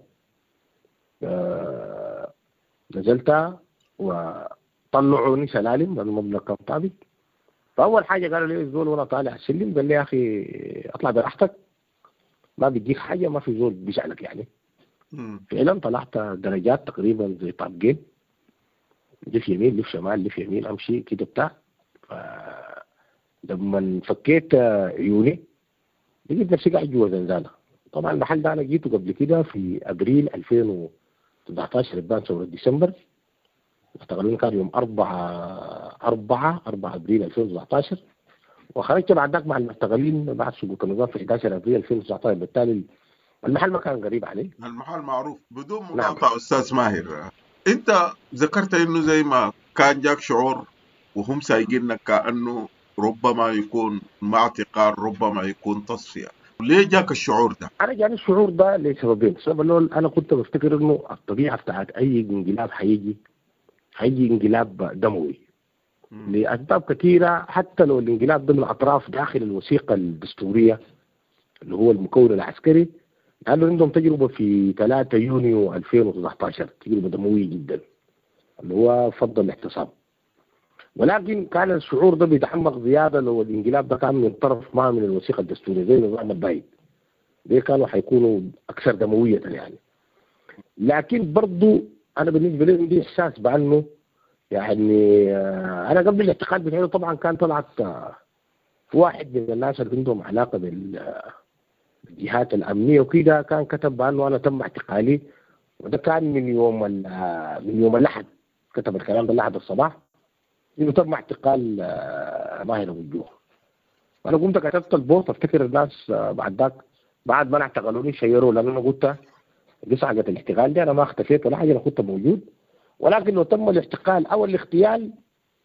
آه نزلت وطلعوني سلالم لأن المبنى كان طابق. فأول حاجة قالوا لي الزول وأنا طالع السلم قال لي يا أخي أطلع براحتك، ما بيديك حاجة، ما في زول بيسألك يعني. فعلا طلعت درجات تقريبا زي طابقين، لف يمين لف شمال لف يمين أمشي كده بتاع. لما فكيت عيوني لقيت نفسي قاعد جوا زنزانة. طبعا المحل ده أنا جيته قبل كده في أبريل ألفين وتسعتاشر، بان ثورة ديسمبر. اشتغلوني كان يوم أربعة أربعة أربعة أبريل ألفين وتسعتاشر، وخرجت بعد ذاك مع المشتغلين بعد سقوط النظام في حداشر أبريل ألفين وتسعتاشر. بالتالي المحل ما كان غريب عليه، المحل معروف. بدون مقاطعة نعم. أستاذ ماهر، أنت ذكرت إنه زي ما كان جاك شعور وهم سايقينك كأنه ربما يكون مع اعتقال، ربما يكون تصفية، ليه جاك الشعور ده؟ أنا جاني الشعور ده لسببين. السبب الأول أنا كنت بفتكر إنه الطبيعة بتاعت أي انقلاب حيجي حيجي انقلاب دموي لأسباب كثيرة، حتى لو الانقلاب ده من أطراف داخل الوثيقة الدستورية اللي هو المكون العسكري، قالوا عندهم تجربة في ثلاثة يونيو ألفين وتسعتاشر تجربة دموية جدا اللي هو فض الاعتصام. ولكن كان الشعور ده بيتعمق زيادة لو الانقلاب ده كان من طرف ما من الوثيقة الدستورية زي نظام البايد، دي كانوا حيكونوا أكثر دموية يعني. لكن برضو أنا بالنسبة لي عندي إحساس بأنه يعني أنا قبل الاعتقال بتاعي طبعا كان طلعت في واحد من الناس اللي عندهم علاقة بالجهات الأمنية وكده كان كتب بأنه أنا تم اعتقالي، وده كان من يوم من يوم الأحد، كتب الكلام ده الأحد الصباح إنه تم اعتقال ماهر أبو الجوه. أنا قمت كتبت البوست، أفتكر الناس بعد ذاك بعد ما اعتقلوني شيروا، لأن أنا قلت قصة حاجة الاحتقال دي أنا ما اختفيت ولا حاجة، أنا كنت موجود. ولكن لو تم الاحتقال أو الاغتيال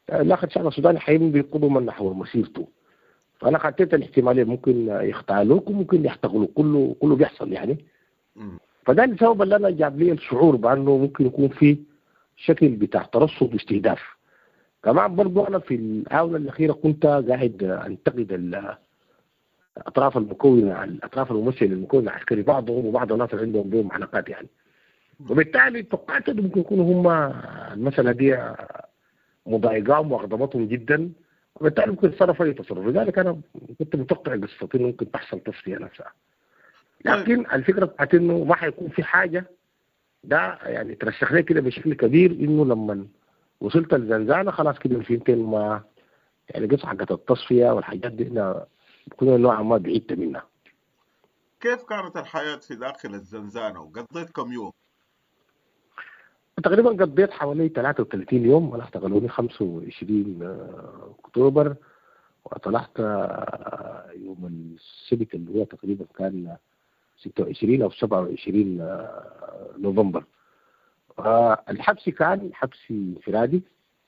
الاخر الشعب السوداني حيمضي قدما نحو مسيرته. فانا خطيت الاحتمالين، ممكن يختالوك وممكن يحتقلوك، كله كله بيحصل يعني. فده السبب اللي انا جاب لي الشعور بانه ممكن يكون في شكل بتاع ترصد واستهداف. كمان برضو انا في الاونه الاخيره كنت قاعد انتقد الاطراف المكونه، الاطراف الممثله المكونه العسكري، بعضهم وبعض الناس اللي عندهم بينهم علاقات يعني. وبالتالي توقعت انه ممكن يكونوا هم المساله دي مضايقاهم واغضبتهم جدا، وبالتالي ممكن يتصرفوا اي تصرف. لذلك انا كنت متوقع قصه انه ممكن تحصل تصفيه نفسها. لكن الفكره بتاعت انه ما حيكون في حاجه، ده يعني ترشح لي كده بشكل كبير انه لما وصلت الزنزانه خلاص كده يمكن ما يعني قصه حقت التصفيه والحاجات دي احنا كنا نوعا ما بعيدت منها. كيف كانت الحياه في داخل الزنزانه وقضيت كم يوم؟ تقريبا قضيت حوالي ثلاثة وثلاثين يوم. انا اعتقلوني خمسة وعشرين اكتوبر وطلعت يوم السبت اللي هو تقريبا كان ستة وعشرين او سبعة وعشرين نوفمبر. الحبس كان حبس انفرادي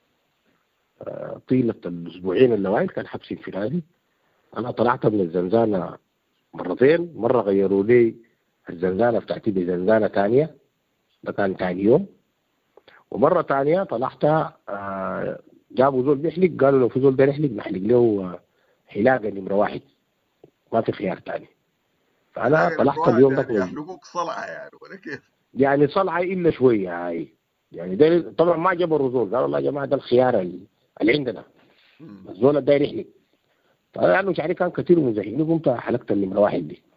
طيلة الاسبوعين الاوائل، كان حبس انفرادي. انا طلعت من الزنزانه مرتين، مره غيروا لي الزنزانه بتاعتي بزنزانه ثانيه، ده كان ثاني يوم. ومره ثانيه طلعت آه جابوا زول بيحلق، قالوا لو في زول ده يحلق نحلق له حلاقه نمره واحد، ما في خيار ثاني. فانا طلعت اليوم ده يعني يحلقوك صلعه يعني ولا كيف؟ يعني صلعه الا شويه هاي يعني. ده طبعا ما جبروا زول، قالوا والله يا جماعه ده الخيار اللي عندنا، الزول ده داير يحلق. فانا يعني شعري كان كثير ومزعجني، قمت حلقت النمره واحد دي.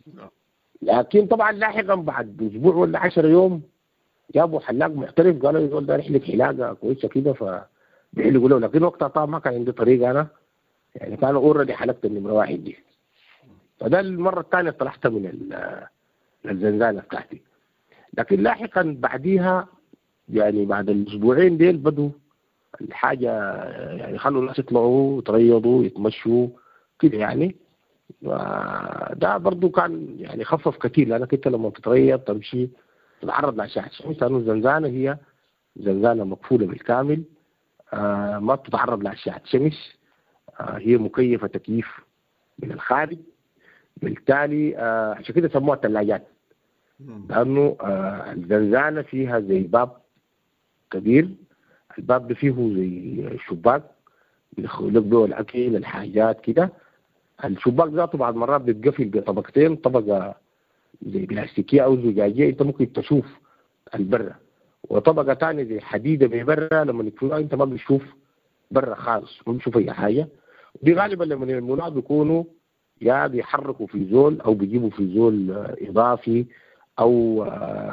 لكن طبعا لاحقا بعد اسبوع ولا عشرة يوم جابوا حلاق محترف، قالوا يقول ده يحلق حلاقه كويسه كده فبيحلقوا له. لكن وقتها طبعا ما كان عندي طريقه انا يعني، كانوا اوريدي حلقت النمره واحد دي. فده المره الثانيه طلعت من الزنزانه بتاعتي. لكن لاحقا بعديها يعني بعد الاسبوعين ديل بدوا الحاجه يعني، خلوا الناس يطلعوا يتريضوا يتمشوا كده يعني. وده برضو كان يعني خفف كثير، لانك انت لما تتريض تمشي تتعرض لاشعه الشمس، لانه الزنزانه هي زنزانه مقفوله بالكامل، آه ما بتتعرض لاشعه الشمس، آه هي مكيفه تكييف من الخارج. بالتالي آه عشان كده سموها الثلاجات، لانه آه الزنزانه فيها زي باب كبير، الباب ده فيه زي شباك بيدخلوا لك بيه الاكل الحاجات كده. الشباك ذاته بعض مرات بيتقفل بطبقتين، طبقه زي بلاستيكيه او زجاجيه انت ممكن تشوف البره، وطبقه ثانيه زي حديده ببره لما يكونوا انت ما بتشوف بره خالص، ما بتشوف اي حاجه. دي غالبا لما المولات بيكونوا يا بيحركوا في زول او بيجيبوا في زول اضافي او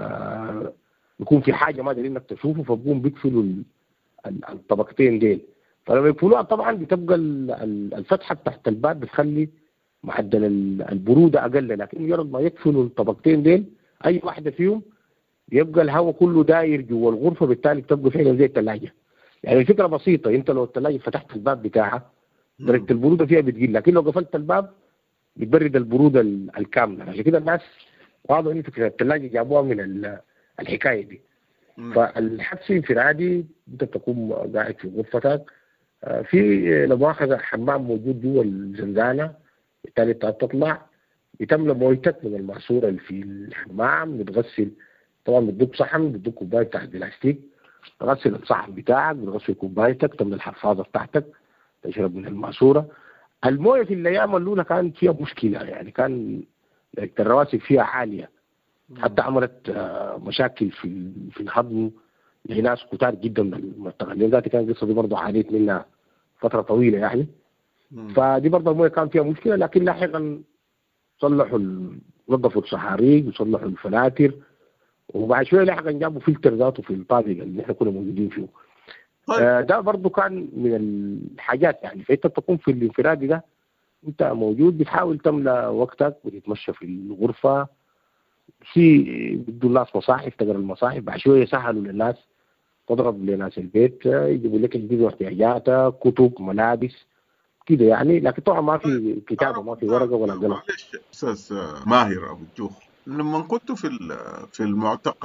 بيكون في حاجه ما دارين انك تشوفه، فبقوم بيقفلوا الطبقتين ديل. فلما يقفلوها طبعا بتبقى الفتحه تحت الباب بتخلي معدل البروده اقل، لكن مجرد ما يقفلوا الطبقتين ديل اي واحده فيهم يبقى الهواء كله داير جوا الغرفه، بالتالي بتبقى فعلا زي الثلاجه. يعني الفكره بسيطه، انت لو الثلاجه فتحت الباب بتاعها درجه البروده فيها بتقل، لكن لو قفلت الباب بتبرد البروده الكامله. عشان كده الناس واضح ان فكره الثلاجه جابوها من الحكايه دي. فالحبس انفرادي انت تكون قاعد في غرفتك، في لمؤاخذه حمام موجود جوا الزنزانه، بالتالي تطلع بتملى مويتك من الماسوره اللي في الحمام، بتغسل طبعا بتدوك صحن، بتدوك كوبايه تحت بلاستيك، تغسل الصحن بتاعك، بتغسل كوبايتك، تملى الحفاضه بتاعتك، تشرب من الماسوره. المويه في الايام الاولى كانت فيها مشكله يعني، كان الرواسب فيها عاليه، حتى عملت مشاكل في في الهضم لناس كتار جدا من المستغلين. ذاتي كان القصه دي برضه عانيت منها فتره طويله يعني. مم. فدي برضه المويه كان فيها مشكله، لكن لاحقا صلحوا نظفوا الصحاريق وصلحوا الفلاتر، وبعد شويه لاحقا جابوا فلتر ذاته في الطابق اللي احنا كنا موجودين فيه. آه ده برضه كان من الحاجات يعني. فانت تكون في الانفرادي ده انت موجود بتحاول تملى وقتك وتتمشى في الغرفه، في بدوا الناس مصاحف تقرا المصاحف، بعد شويه سهلوا للناس تضرب لناس البيت يجيبوا لك يجيبوا احتياجاتك، كتب، ملابس كده يعني. لكن طبعا ما في كتابه، ما في ورقه ولا قلم. معلش استاذ ماهر ابو الجوخ، لما كنت في في المعتقل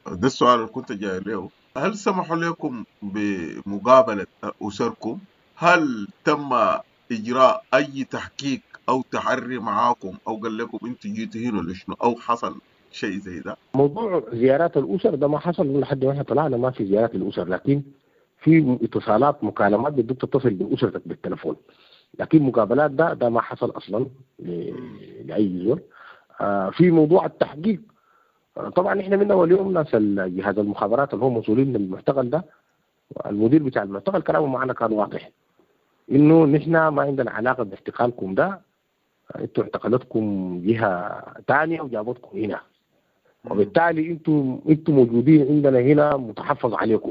ده السؤال اللي كنت جاي له. هل سمحوا لكم بمقابلة أسركم؟ هل تم إجراء أي تحقيق أو تحري معاكم أو قال لكم أنتوا جيتوا هنا لشنو أو حصل شيء زي ده؟ موضوع زيارات الأسر ده ما حصل لحد ما احنا طلعنا، ما في زيارات الأسر، لكن في اتصالات مكالمات بدك تتصل بأسرتك بالتلفون، لكن مقابلات ده ده ما حصل أصلا لأي زول. آه في موضوع التحقيق، آه طبعا احنا من أول يوم ناس جهاز المخابرات اللي هم مسؤولين من المعتقل ده، المدير بتاع المعتقل كلامه معنا كان واضح إنه نحن ما عندنا علاقة باحتقالكم ده، انتوا اعتقلتكم جهة ثانية وجابتكم هنا، وبالتالي انتوا انتوا موجودين عندنا هنا متحفظ عليكم.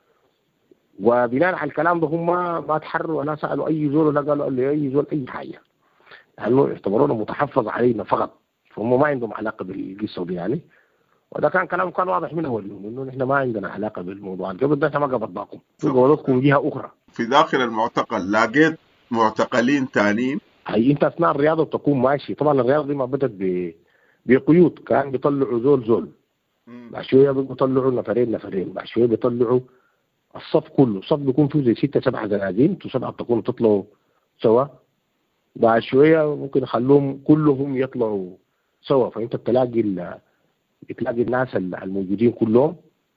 وبناء على الكلام ده هم ما تحروا ولا سالوا اي زول ولا قالوا لاي زول اي حاجه، لانه اعتبرونا متحفظ علينا فقط، فهم ما عندهم علاقه بالقصه دي يعني. وده كان كلام كان واضح من اول يوم انه نحن ما عندنا علاقه بالموضوع، قبل ده احنا ما قبضناكم، قبضتكم جهه اخرى. في داخل المعتقل لقيت معتقلين ثانيين؟ اي انت اثناء الرياضه بتكون ماشي، طبعا الرياضه دي ما بدت ب بقيود، كان بيطلعوا زول زول، بعد شويه بيطلعوا نفرين نفرين، بعد شويه بيطلعوا الصف كله، الصف بيكون فيه زي ستة سبعة زنازين، انتوا سبعة بتكونوا تطلعوا سوا، بعد شويه ممكن يخلوهم كلهم يطلعوا سوا، فانت بتلاقي بتلاقي الناس الموجودين كلهم.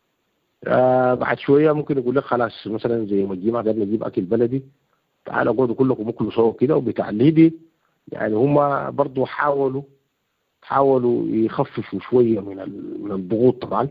آه بعد شويه ممكن يقول لك خلاص مثلا زي ما الجماعه قبل نجيب اكل بلدي، تعالوا قعدوا كلكم اكلوا سوا كده وبتعليدي، يعني هم برضه حاولوا حاولوا يخففوا شويه من من الضغوط طبعا،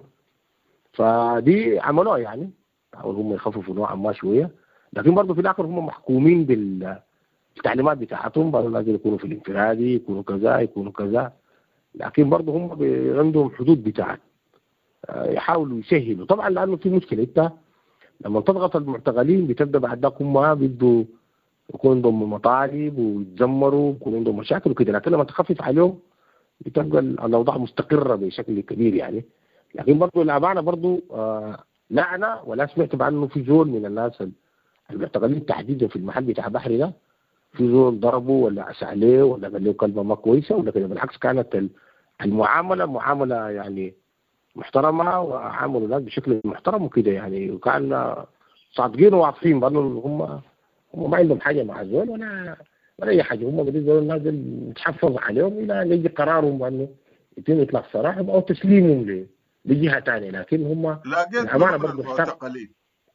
فدي عملوها يعني، حاولوا هم يخففوا نوعا ما شويه، لكن برضه في الاخر هم محكومين بالتعليمات بتاعتهم، برضه لازم يكونوا في الانفرادي، يكونوا كذا يكونوا كذا، لكن برضه هم عندهم حدود بتاعت يحاولوا يسهلوا طبعا، لانه في مشكله انت لما تضغط المعتقلين بتبدا بعد ذاك هم بده يكون عندهم مطالب ويتذمروا ويكون عندهم مشاكل وكده، لكن لما تخفف عليهم بتبقى الاوضاع مستقره بشكل كبير يعني. لكن برضه الامانه برضه آه لا انا ولا سمعت بانه في زول من الناس المعتقلين تحديدا في المحل بتاع بحري ده في زول ضربه ولا عسى عليه ولا قال له كلمه ما كويسه ولا كده، بالعكس كانت المعامله معامله يعني محترمه، وعاملوا الناس بشكل محترم وكده يعني، وكان صادقين وواضحين برضه هم هم ما عندهم حاجه مع الزول ولا ولا اي حاجه، هم بالنسبه لهم الناس متحفظ عليهم الى يجي قرارهم بانه يتم اطلاق سراحهم او تسليمهم لجهه ثانيه، لكن هم الامانه برضه معتقلين.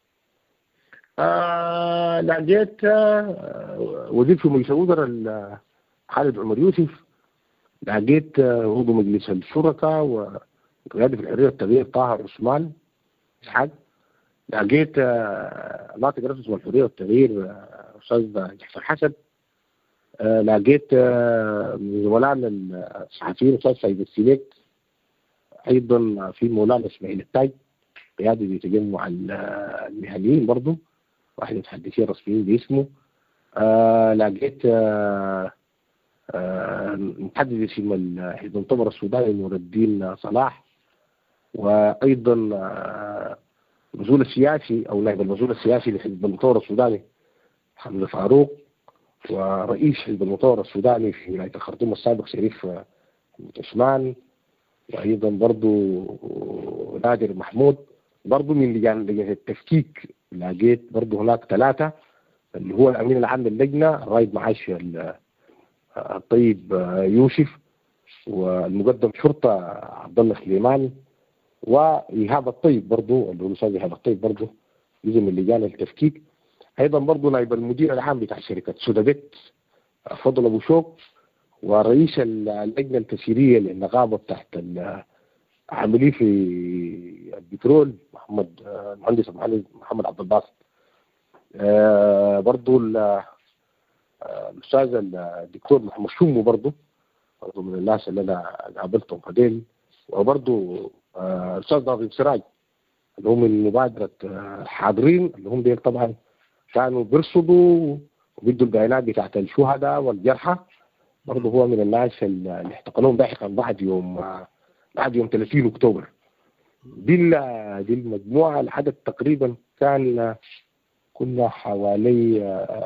آه لقيت آه وزير في مجلس الوزراء خالد عمر يوسف، لقيت عضو آه مجلس الشركاء وقيادة في الحريه والتغيير طاهر عثمان اسحاق، لقيت آه ناطق رئيس الحريه والتغيير آه استاذ جحفر حسن، آه لقيت آه من زملائنا الصحفيين استاذ سيد السليك، ايضا في مولانا اسماعيل التاج قيادي بتجمع المهنيين برضه، واحد متحدثين رسميين باسمه، آه لقيت آه آه محدث اسم حزب المؤتمر السوداني نور الدين صلاح، وايضا آه المسؤول السياسي او نائب المسؤول السياسي لحزب المؤتمر السوداني حمزه فاروق، ورئيس حزب المؤتمر السوداني في ولايه الخرطوم السابق شريف عثمان، وايضا برضه نادر محمود، برضه من لجان لجنه التفكيك لقيت برضه هناك ثلاثه، اللي هو الامين العام للجنه الرائد معاش الطيب يوسف، والمقدم شرطه عبد الله سليمان، وايهاب الطيب برضه اللي هو الاستاذ ايهاب الطيب برضه جزء من لجان التفكيك، ايضا برضه نائب المدير العام بتاع شركه سودابيت فضل ابو شوق، ورئيس اللجنه التسييريه للنقابه تحت العاملين في البترول محمد المهندس محمد عبد الباسط، آه برضه الاستاذ الدكتور محمد شومو برضه برضه من الناس اللي انا قابلتهم هذيل، وبرضه الاستاذ آه ناظم سراج اللي هم من مبادره الحاضرين، اللي هم ديل طبعا كانوا بيرصدوا وبيدوا البيانات بتاعت الشهداء والجرحى، برضه هو من الناس اللي احتقلوهم لاحقا بعد يوم بعد يوم ثلاثين أكتوبر. دي دي المجموعه العدد تقريبا كان كنا حوالي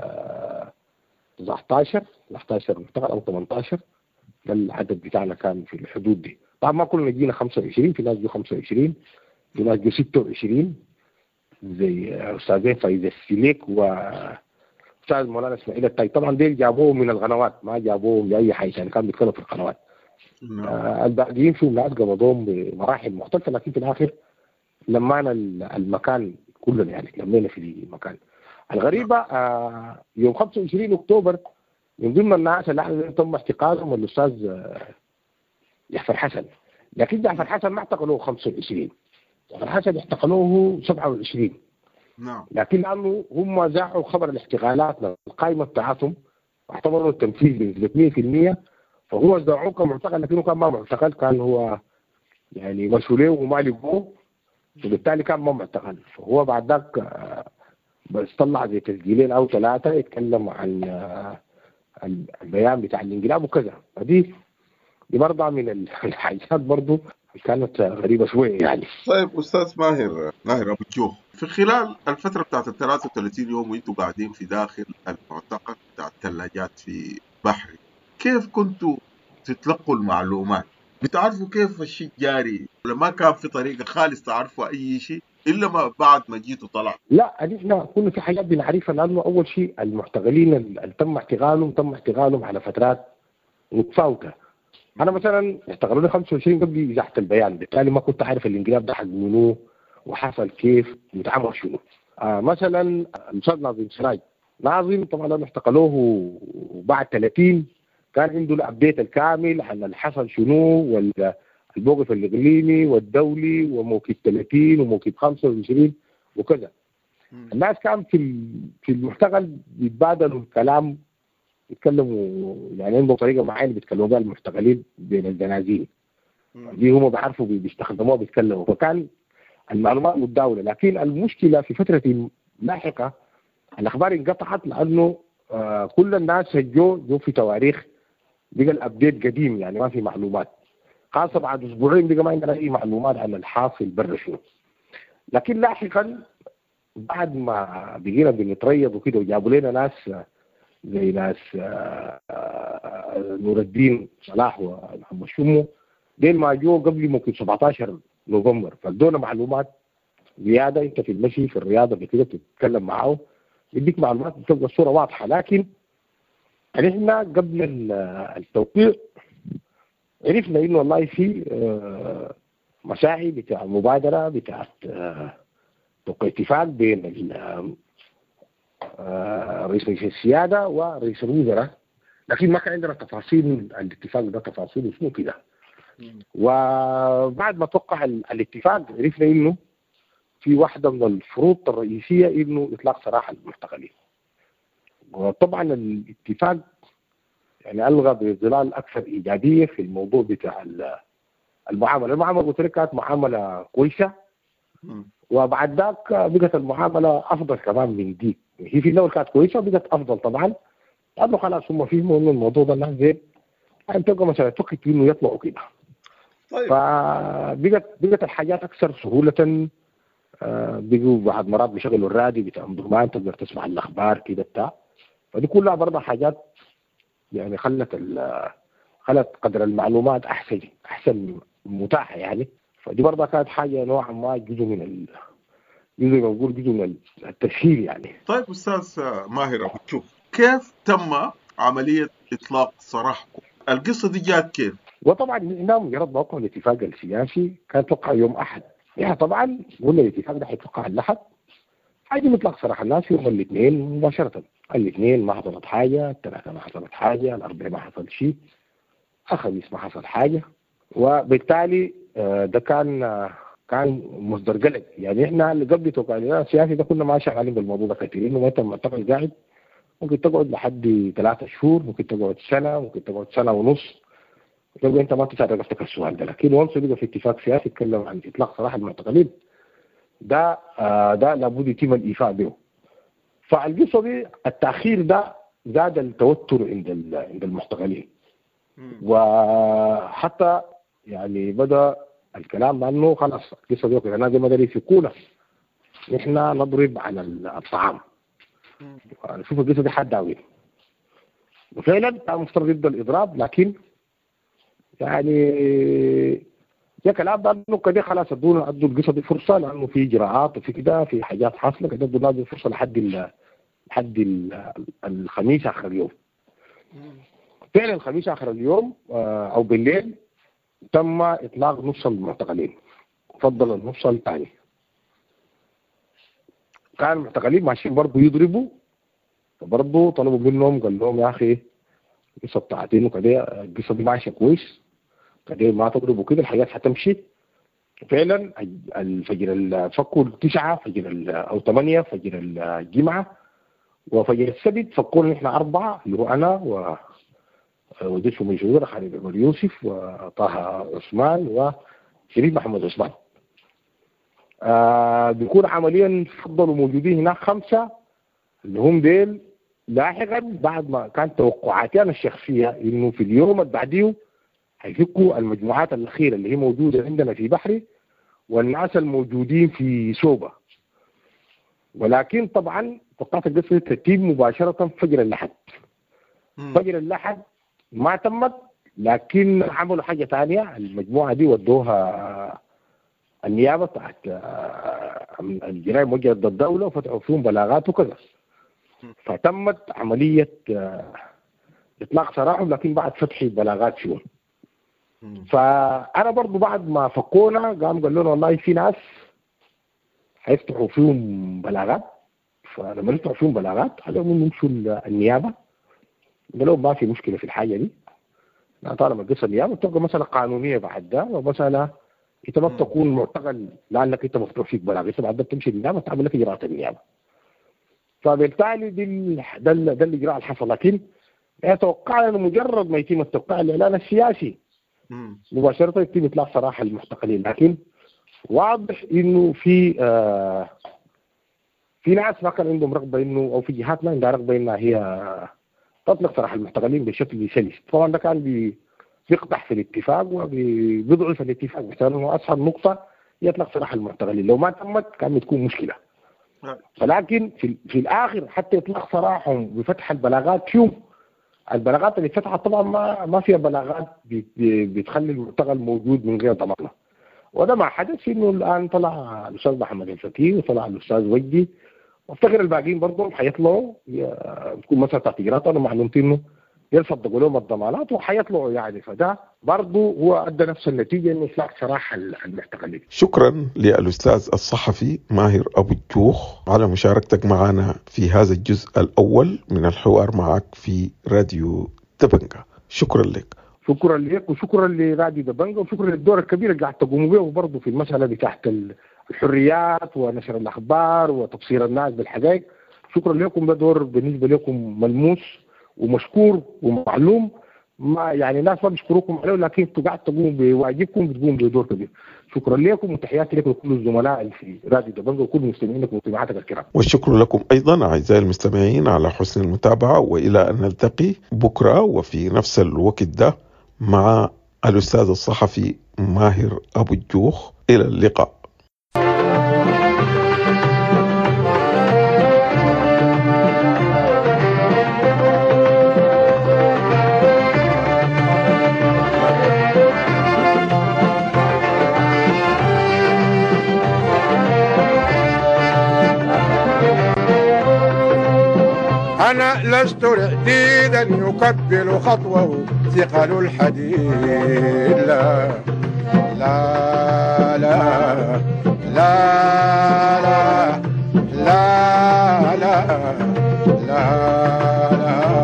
تسعة عشر معتقل او ثمانية عشر، ده العدد بتاعنا كان في الحدود دي، طبعا ما كلنا جينا خمسة وعشرين، في ناس جو خمسة وعشرين، في ناس جو ستة وعشرين زي أستاذين فايز السليك وأستاذ مولانا إسماعيل التاي. طبعا ديل جابوهم من القنوات، ما جابوهم لأي حاجة، يعني كانوا بيتكلموا في القنوات. آه الباقيين فيهم ناس قبضوهم بمراحل مختلفة، لكن في الآخر لمانا المكان كلنا، يعني لمينا في المكان. الغريبة آه يوم خمسة وعشرين أكتوبر من ضمن الناس اللي تم اعتقالهم الأستاذ جعفر حسن، لكن جعفر حسن ما اعتقلوه خمسة وعشرين، جعفر حسن اعتقلوه سبعة وعشرين. نعم. لكن لأنه هم زاعوا خبر الاحتقالات للقائمة بتاعتهم واعتبروا التنفيذ بنسبة مية في المية، فهو زاعوه كمعتقل، لكنه كان ما معتقل، كان هو يعني مسؤوليه وما لقوه، وبالتالي كان ما معتقل. فهو بعد ذاك بس طلع زي تسجيلين أو ثلاثة يتكلم عن البيان بتاع الانقلاب وكذا. فدي دي برضه من الحاجات برضه كانت غريبة شوية يعني. طيب أستاذ ماهر ماهر أبو الجوه، في خلال الفترة بتاعت ال ثلاثة وثلاثين يوم وأنتوا قاعدين في داخل المعتقل بتاع الثلاجات في بحري، كيف كنتوا تتلقوا المعلومات؟ بتعرفوا كيف الشيء جاري ولا ما كان في طريقة خالص تعرفوا أي شيء إلا ما بعد ما جيتوا طلع؟ لا، احنا كنا في حاجات بنعرفها، لأنه أول شيء المعتقلين اللي تم اعتقالهم تم اعتقالهم على فترات متفاوتة. أنا مثلا اعتقلوني خمسة وعشرين قبل إزاحة البيان، بالتالي ما كنت عارف الانقلاب ده حق منو وحصل كيف وتعمل شنو. آه مثلا الأستاذ ناظم سراج، ناظم طبعا لما اعتقلوه بعد ثلاثين كان عنده الأبديت الكامل عن اللي حصل شنو والموقف الإقليمي والدولي وموكب ثلاثين وموكب خمسة وعشرين وكذا. الناس كان في في المعتقل بيتبادلوا الكلام، يتكلموا يعني عندهم طريقة معينة بيتكلموا بها المعتقلين بين الجنازين، دي هم بيعرفوا بيستخدموها بيتكلموا، فكان المعلومات متداولة. لكن المشكلة في فترة لاحقة الأخبار انقطعت، لأنه آه كل الناس جو جو في تواريخ بقى الأبديت قديم، يعني ما في معلومات، خاصة بعد أسبوعين بقى ما عندنا أي معلومات عن الحاصل برا شنو. لكن لاحقا بعد ما بقينا بنتريض وكده وجابوا لنا ناس زي ناس آه آه نور الدين صلاح ومحمد شمو، ديل ما جو قبل ممكن سبعة عشر نوفمبر، فادونا معلومات زيادة. انت في المشي في الرياضة بكده تتكلم معه يديك معلومات بتبقى الصورة واضحة. لكن عرفنا قبل التوقيع عرفنا انه والله في آه مساعي بتاع مبادرة بتاعت آه توقيع اتفاق بين آه رئيس مجلس السيادة ورئيس الوزراء، لكن ما كان عندنا تفاصيل الاتفاق ده، تفاصيل اسمه كده. وبعد ما توقع الاتفاق عرفنا انه في واحدة من الشروط الرئيسية انه اطلاق سراح المعتقلين. وطبعا الاتفاق يعني الغى بظلال اكثر ايجابية في الموضوع بتاع المعاملة. المعاملة قلت لك كانت معاملة كويسة، وبعد ذاك بقت المعاملة افضل كمان من دي. هي في الاول كانت كويسة وبقت افضل طبعا، لانه خلاص هم فهموا انه الموضوع ده الناس زي يعني تبقى مثلا توقيت انه يطلعوا كده. طيب. فبقت بقت الحاجات اكثر سهولة. آه بيجوا بعض مرات بيشغلوا الراديو بتاع ام درمان تقدر تسمع الاخبار كده بتاع، فدي كلها برضه حاجات يعني خلت خلت قدر المعلومات احسن احسن متاحه يعني. فدي برضه كانت حاجه نوعا ما جزء من ال... جزء ما نقول جزء من التسهيل يعني. طيب استاذ ماهر ابو الجوه، كيف تم عمليه اطلاق سراحكم؟ القصه دي جات كيف؟ وطبعا هنا مجرد موقع الاتفاق السياسي كان توقع يوم احد، يعني طبعا قلنا الاتفاق ده حيتوقع الاحد، حاجه مطلق صراحه الناس يوم الاثنين مباشره. الاثنين ما حصلت حاجه، الثلاثه ما حصلت حاجه، الاربعاء ما حصل شيء، الخميس ما حصل حاجه. وبالتالي ده كان كان مصدر قلق. يعني احنا اللي قبل توقع الاتفاق السياسي ده كنا ما شغالين بالموضوع ده كثير، انه انت معتقل قاعد ممكن تقعد لحد ثلاثة شهور، ممكن تقعد سنه، ممكن تقعد سنه ونص، تبقى انت ما تساعد نفسك السؤال ده. لكن وانس بقى في اتفاق سياسي يتكلم عن اطلاق سراح المعتقلين ده آه ده لابد يتم الايفاء به. فالقصه دي التاخير ده زاد التوتر عند عند المعتقلين، وحتى يعني بدا الكلام بانه خلاص القصه دي وكذا الناس ما قدروا يفكونا، احنا نضرب على الطعام. نشوف القصه دي حد داوي، وفعلا كان مفترض ضد الاضراب، لكن يعني يا كلام ده انه كده خلاص ادونا ادوا القصه دي فرصه، لانه في اجراءات وفي كده في حاجات حاصله كده، ادوا لازم فرصه لحد ال لحد ال الخميس اخر اليوم. فعلا الخميس اخر اليوم او بالليل تم اطلاق نص المعتقلين، فضل النص الثاني. كان المعتقلين ماشيين برضه يضربوا، فبرضه طلبوا منهم قال لهم يا اخي القصه بتاعتين وكده القصه دي ماشيه كويس كده، ما تضربوا كده الحاجات حتمشي. فعلا الفجر فكوا تسعه فجر او ثمانيه فجر الجمعه، وفجر السبت فكونا نحن اربعه اللي هو انا و وديش ميسور خالد عمر يوسف وطه عثمان وشريف محمد عثمان. آه بيكون عمليا فضلوا موجودين هناك خمسه اللي هم ديل. لاحقا بعد ما كانت توقعاتي انا الشخصيه انه في اليوم اللي بعديه هيفكوا المجموعات الاخيره اللي هي موجوده عندنا في بحري والناس الموجودين في سوبا، ولكن طبعا توقعت القصه تتم مباشره فجر الاحد. فجر الاحد ما تمت، لكن عملوا حاجه ثانيه، المجموعه دي ودوها النيابه تحت الجرائم موجهه ضد الدوله وفتحوا فيهم بلاغات وكذا، فتمت عمليه اطلاق سراحهم لكن بعد فتح بلاغات فيهم. فانا برضو بعد ما فكونا قام قال لنا والله في ناس هيفتحوا فيهم بلاغات، فلما يفتحوا فيهم بلاغات قالوا نمشوا النيابه، قالوا ما في مشكله في الحاجه دي، طالما قصه النيابه تبقى مساله قانونيه بعد ده، ومساله انت ما تكون معتقل لانك انت مفتوح فيك بلاغ، انت بعد ده بتمشي النيابه تعمل لك اجراءات النيابه. فبالتالي دي ده ده الاجراء اللي حصل. لكن اتوقع انه مجرد ما يتم التوقيع الاعلان السياسي مباشره يتم اطلاق سراح المعتقلين، لكن واضح انه في آه في ناس ما كان عندهم رغبه انه، او في جهات ما عندها رغبه انها هي تطلق سراح المعتقلين بشكل سلس. طبعا ده كان بيقطع في الاتفاق وبيضعف الاتفاق، مثلا انه اسهل نقطه يطلق سراح المعتقلين، لو ما تمت كان بتكون مشكله. ولكن في, في الاخر حتى اطلاق سراحهم بفتح البلاغات فيهم، البلاغات اللي فتحت طبعا ما ما فيها بلاغات بتخلي المعتقل موجود من غير ضمانه، وده ما حدث. انه الان طلع الاستاذ محمد الفتي وطلع الاستاذ وجدي، وافتكر الباقيين برضه حيطلعوا تكون مساله اجراءات انا معلومتي انه يصدقوا لهم الضمانات وحيطلعوا يعني، فده برضه هو ادى نفس النتيجه انه اطلاق سراح المعتقلين. شكرا للاستاذ الصحفي ماهر ابو الجوخ على مشاركتك معنا في هذا الجزء الاول من الحوار معك في راديو دبنجا. شكرا لك. شكرا لك وشكرا لراديو دبنجا، وشكرا للدور الكبير اللي قاعد تقوموا به برضه في المساله بتاعت الحريات ونشر الاخبار وتبصير الناس بالحقائق. شكرا لكم، ده دور بالنسبه لكم ملموس ومشكور ومعلوم، ما يعني الناس ما بيشكروكم عليه، لكن انتوا قاعد تقوموا بواجبكم بتقوموا بدور كبير. شكرا لكم وتحياتي لكم لكل الزملاء اللي في راديو دبنجا وكل مستمعينكم ومستمعاتك الكرام. والشكر لكم ايضا اعزائي المستمعين على حسن المتابعه، والى ان نلتقي بكره وفي نفس الوقت ده مع الاستاذ الصحفي ماهر ابو الجوخ. الى اللقاء. أنا لست رعديدا يكبل خطوه ثقل الحديد، لا لا لا لا لا لا لا لا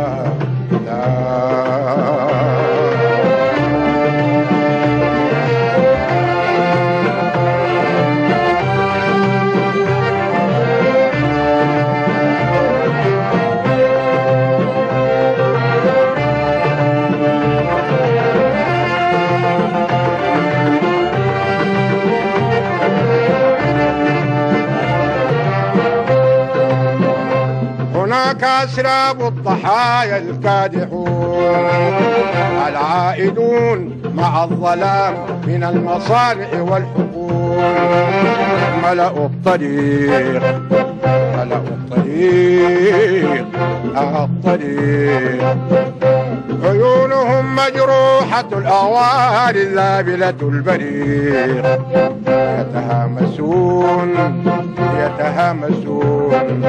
هناك أسراب الضحايا الكادحون العائدون مع الظلام من المصانع والحقول، ملأوا الطريق ملأوا الطريق الطريق عيونهم مجروحة الأوار ذابلة البريق يتهامسون يتهامسون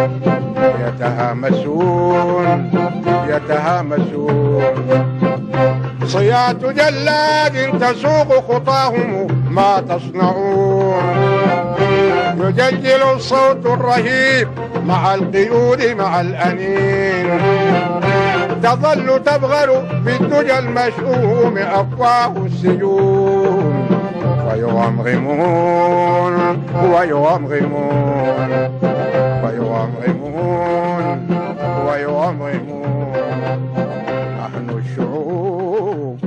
يتهامسون يتهامسون صياط جلاد تسوق خطاهم ما تصنعون يجلجل الصوت الرهيب مع القيود مع الأنين تظل تبغر بالدجى المشؤوم أفواه السجون ويغمغمون ويغمغمون ويغمغمون ويغمغمون نحن الشعوب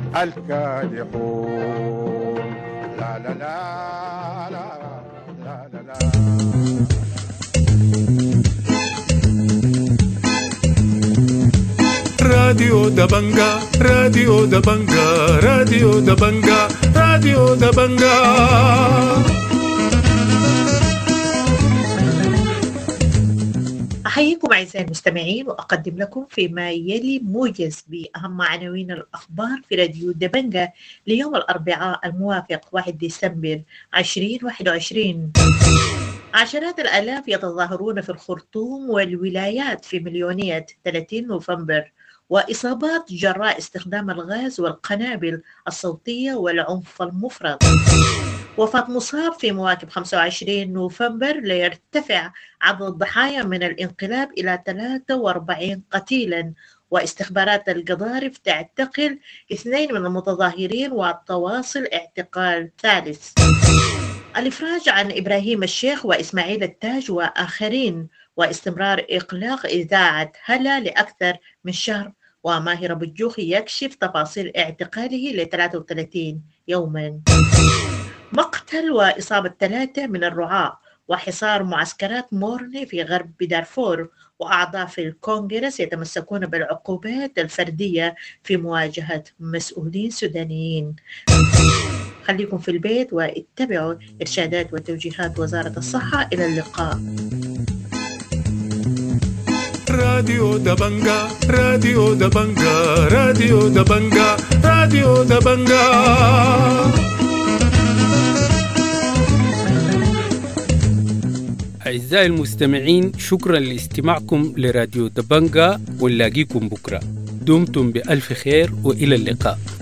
الكادحون لا لا لا لا لا لا, لا. راديو دبنجا راديو دبنجا راديو دبنجا راديو دبنجا أحييكم أعزائي المستمعين وأقدم لكم فيما يلي موجز بأهم عناوين الأخبار في راديو دبنجا ليوم الأربعاء الموافق واحد ديسمبر عشرين واحد وعشرين. عشرات الآلاف يتظاهرون في الخرطوم والولايات في مليونية ثلاثين نوفمبر، وإصابات جراء استخدام الغاز والقنابل الصوتية والعنف المفرط. وفاة مصاب في مواكب خمسة وعشرين نوفمبر ليرتفع عدد الضحايا من الانقلاب إلى ثلاثة وأربعين قتيلا، واستخبارات القضارف تعتقل اثنين من المتظاهرين وتواصل اعتقال ثالث. الإفراج عن إبراهيم الشيخ وإسماعيل التاج وآخرين، واستمرار إغلاق إذاعة هلا لأكثر من شهر، وماهر أبو الجوخ يكشف تفاصيل اعتقاله ل ثلاثة وثلاثين يوما. مقتل وإصابة ثلاثة من الرعاة، وحصار معسكرات مورني في غرب دارفور، وأعضاء في الكونغرس يتمسكون بالعقوبات الفردية في مواجهة مسؤولين سودانيين. خليكم في البيت واتبعوا إرشادات وتوجيهات وزارة الصحة. إلى اللقاء. راديو دبنجا راديو دبنجا راديو دبنجا راديو دبنجا. أعزائي المستمعين، شكرا لاستماعكم لراديو دبنجا، ونلاقيكم بكرة. دمتم بألف خير وإلى اللقاء.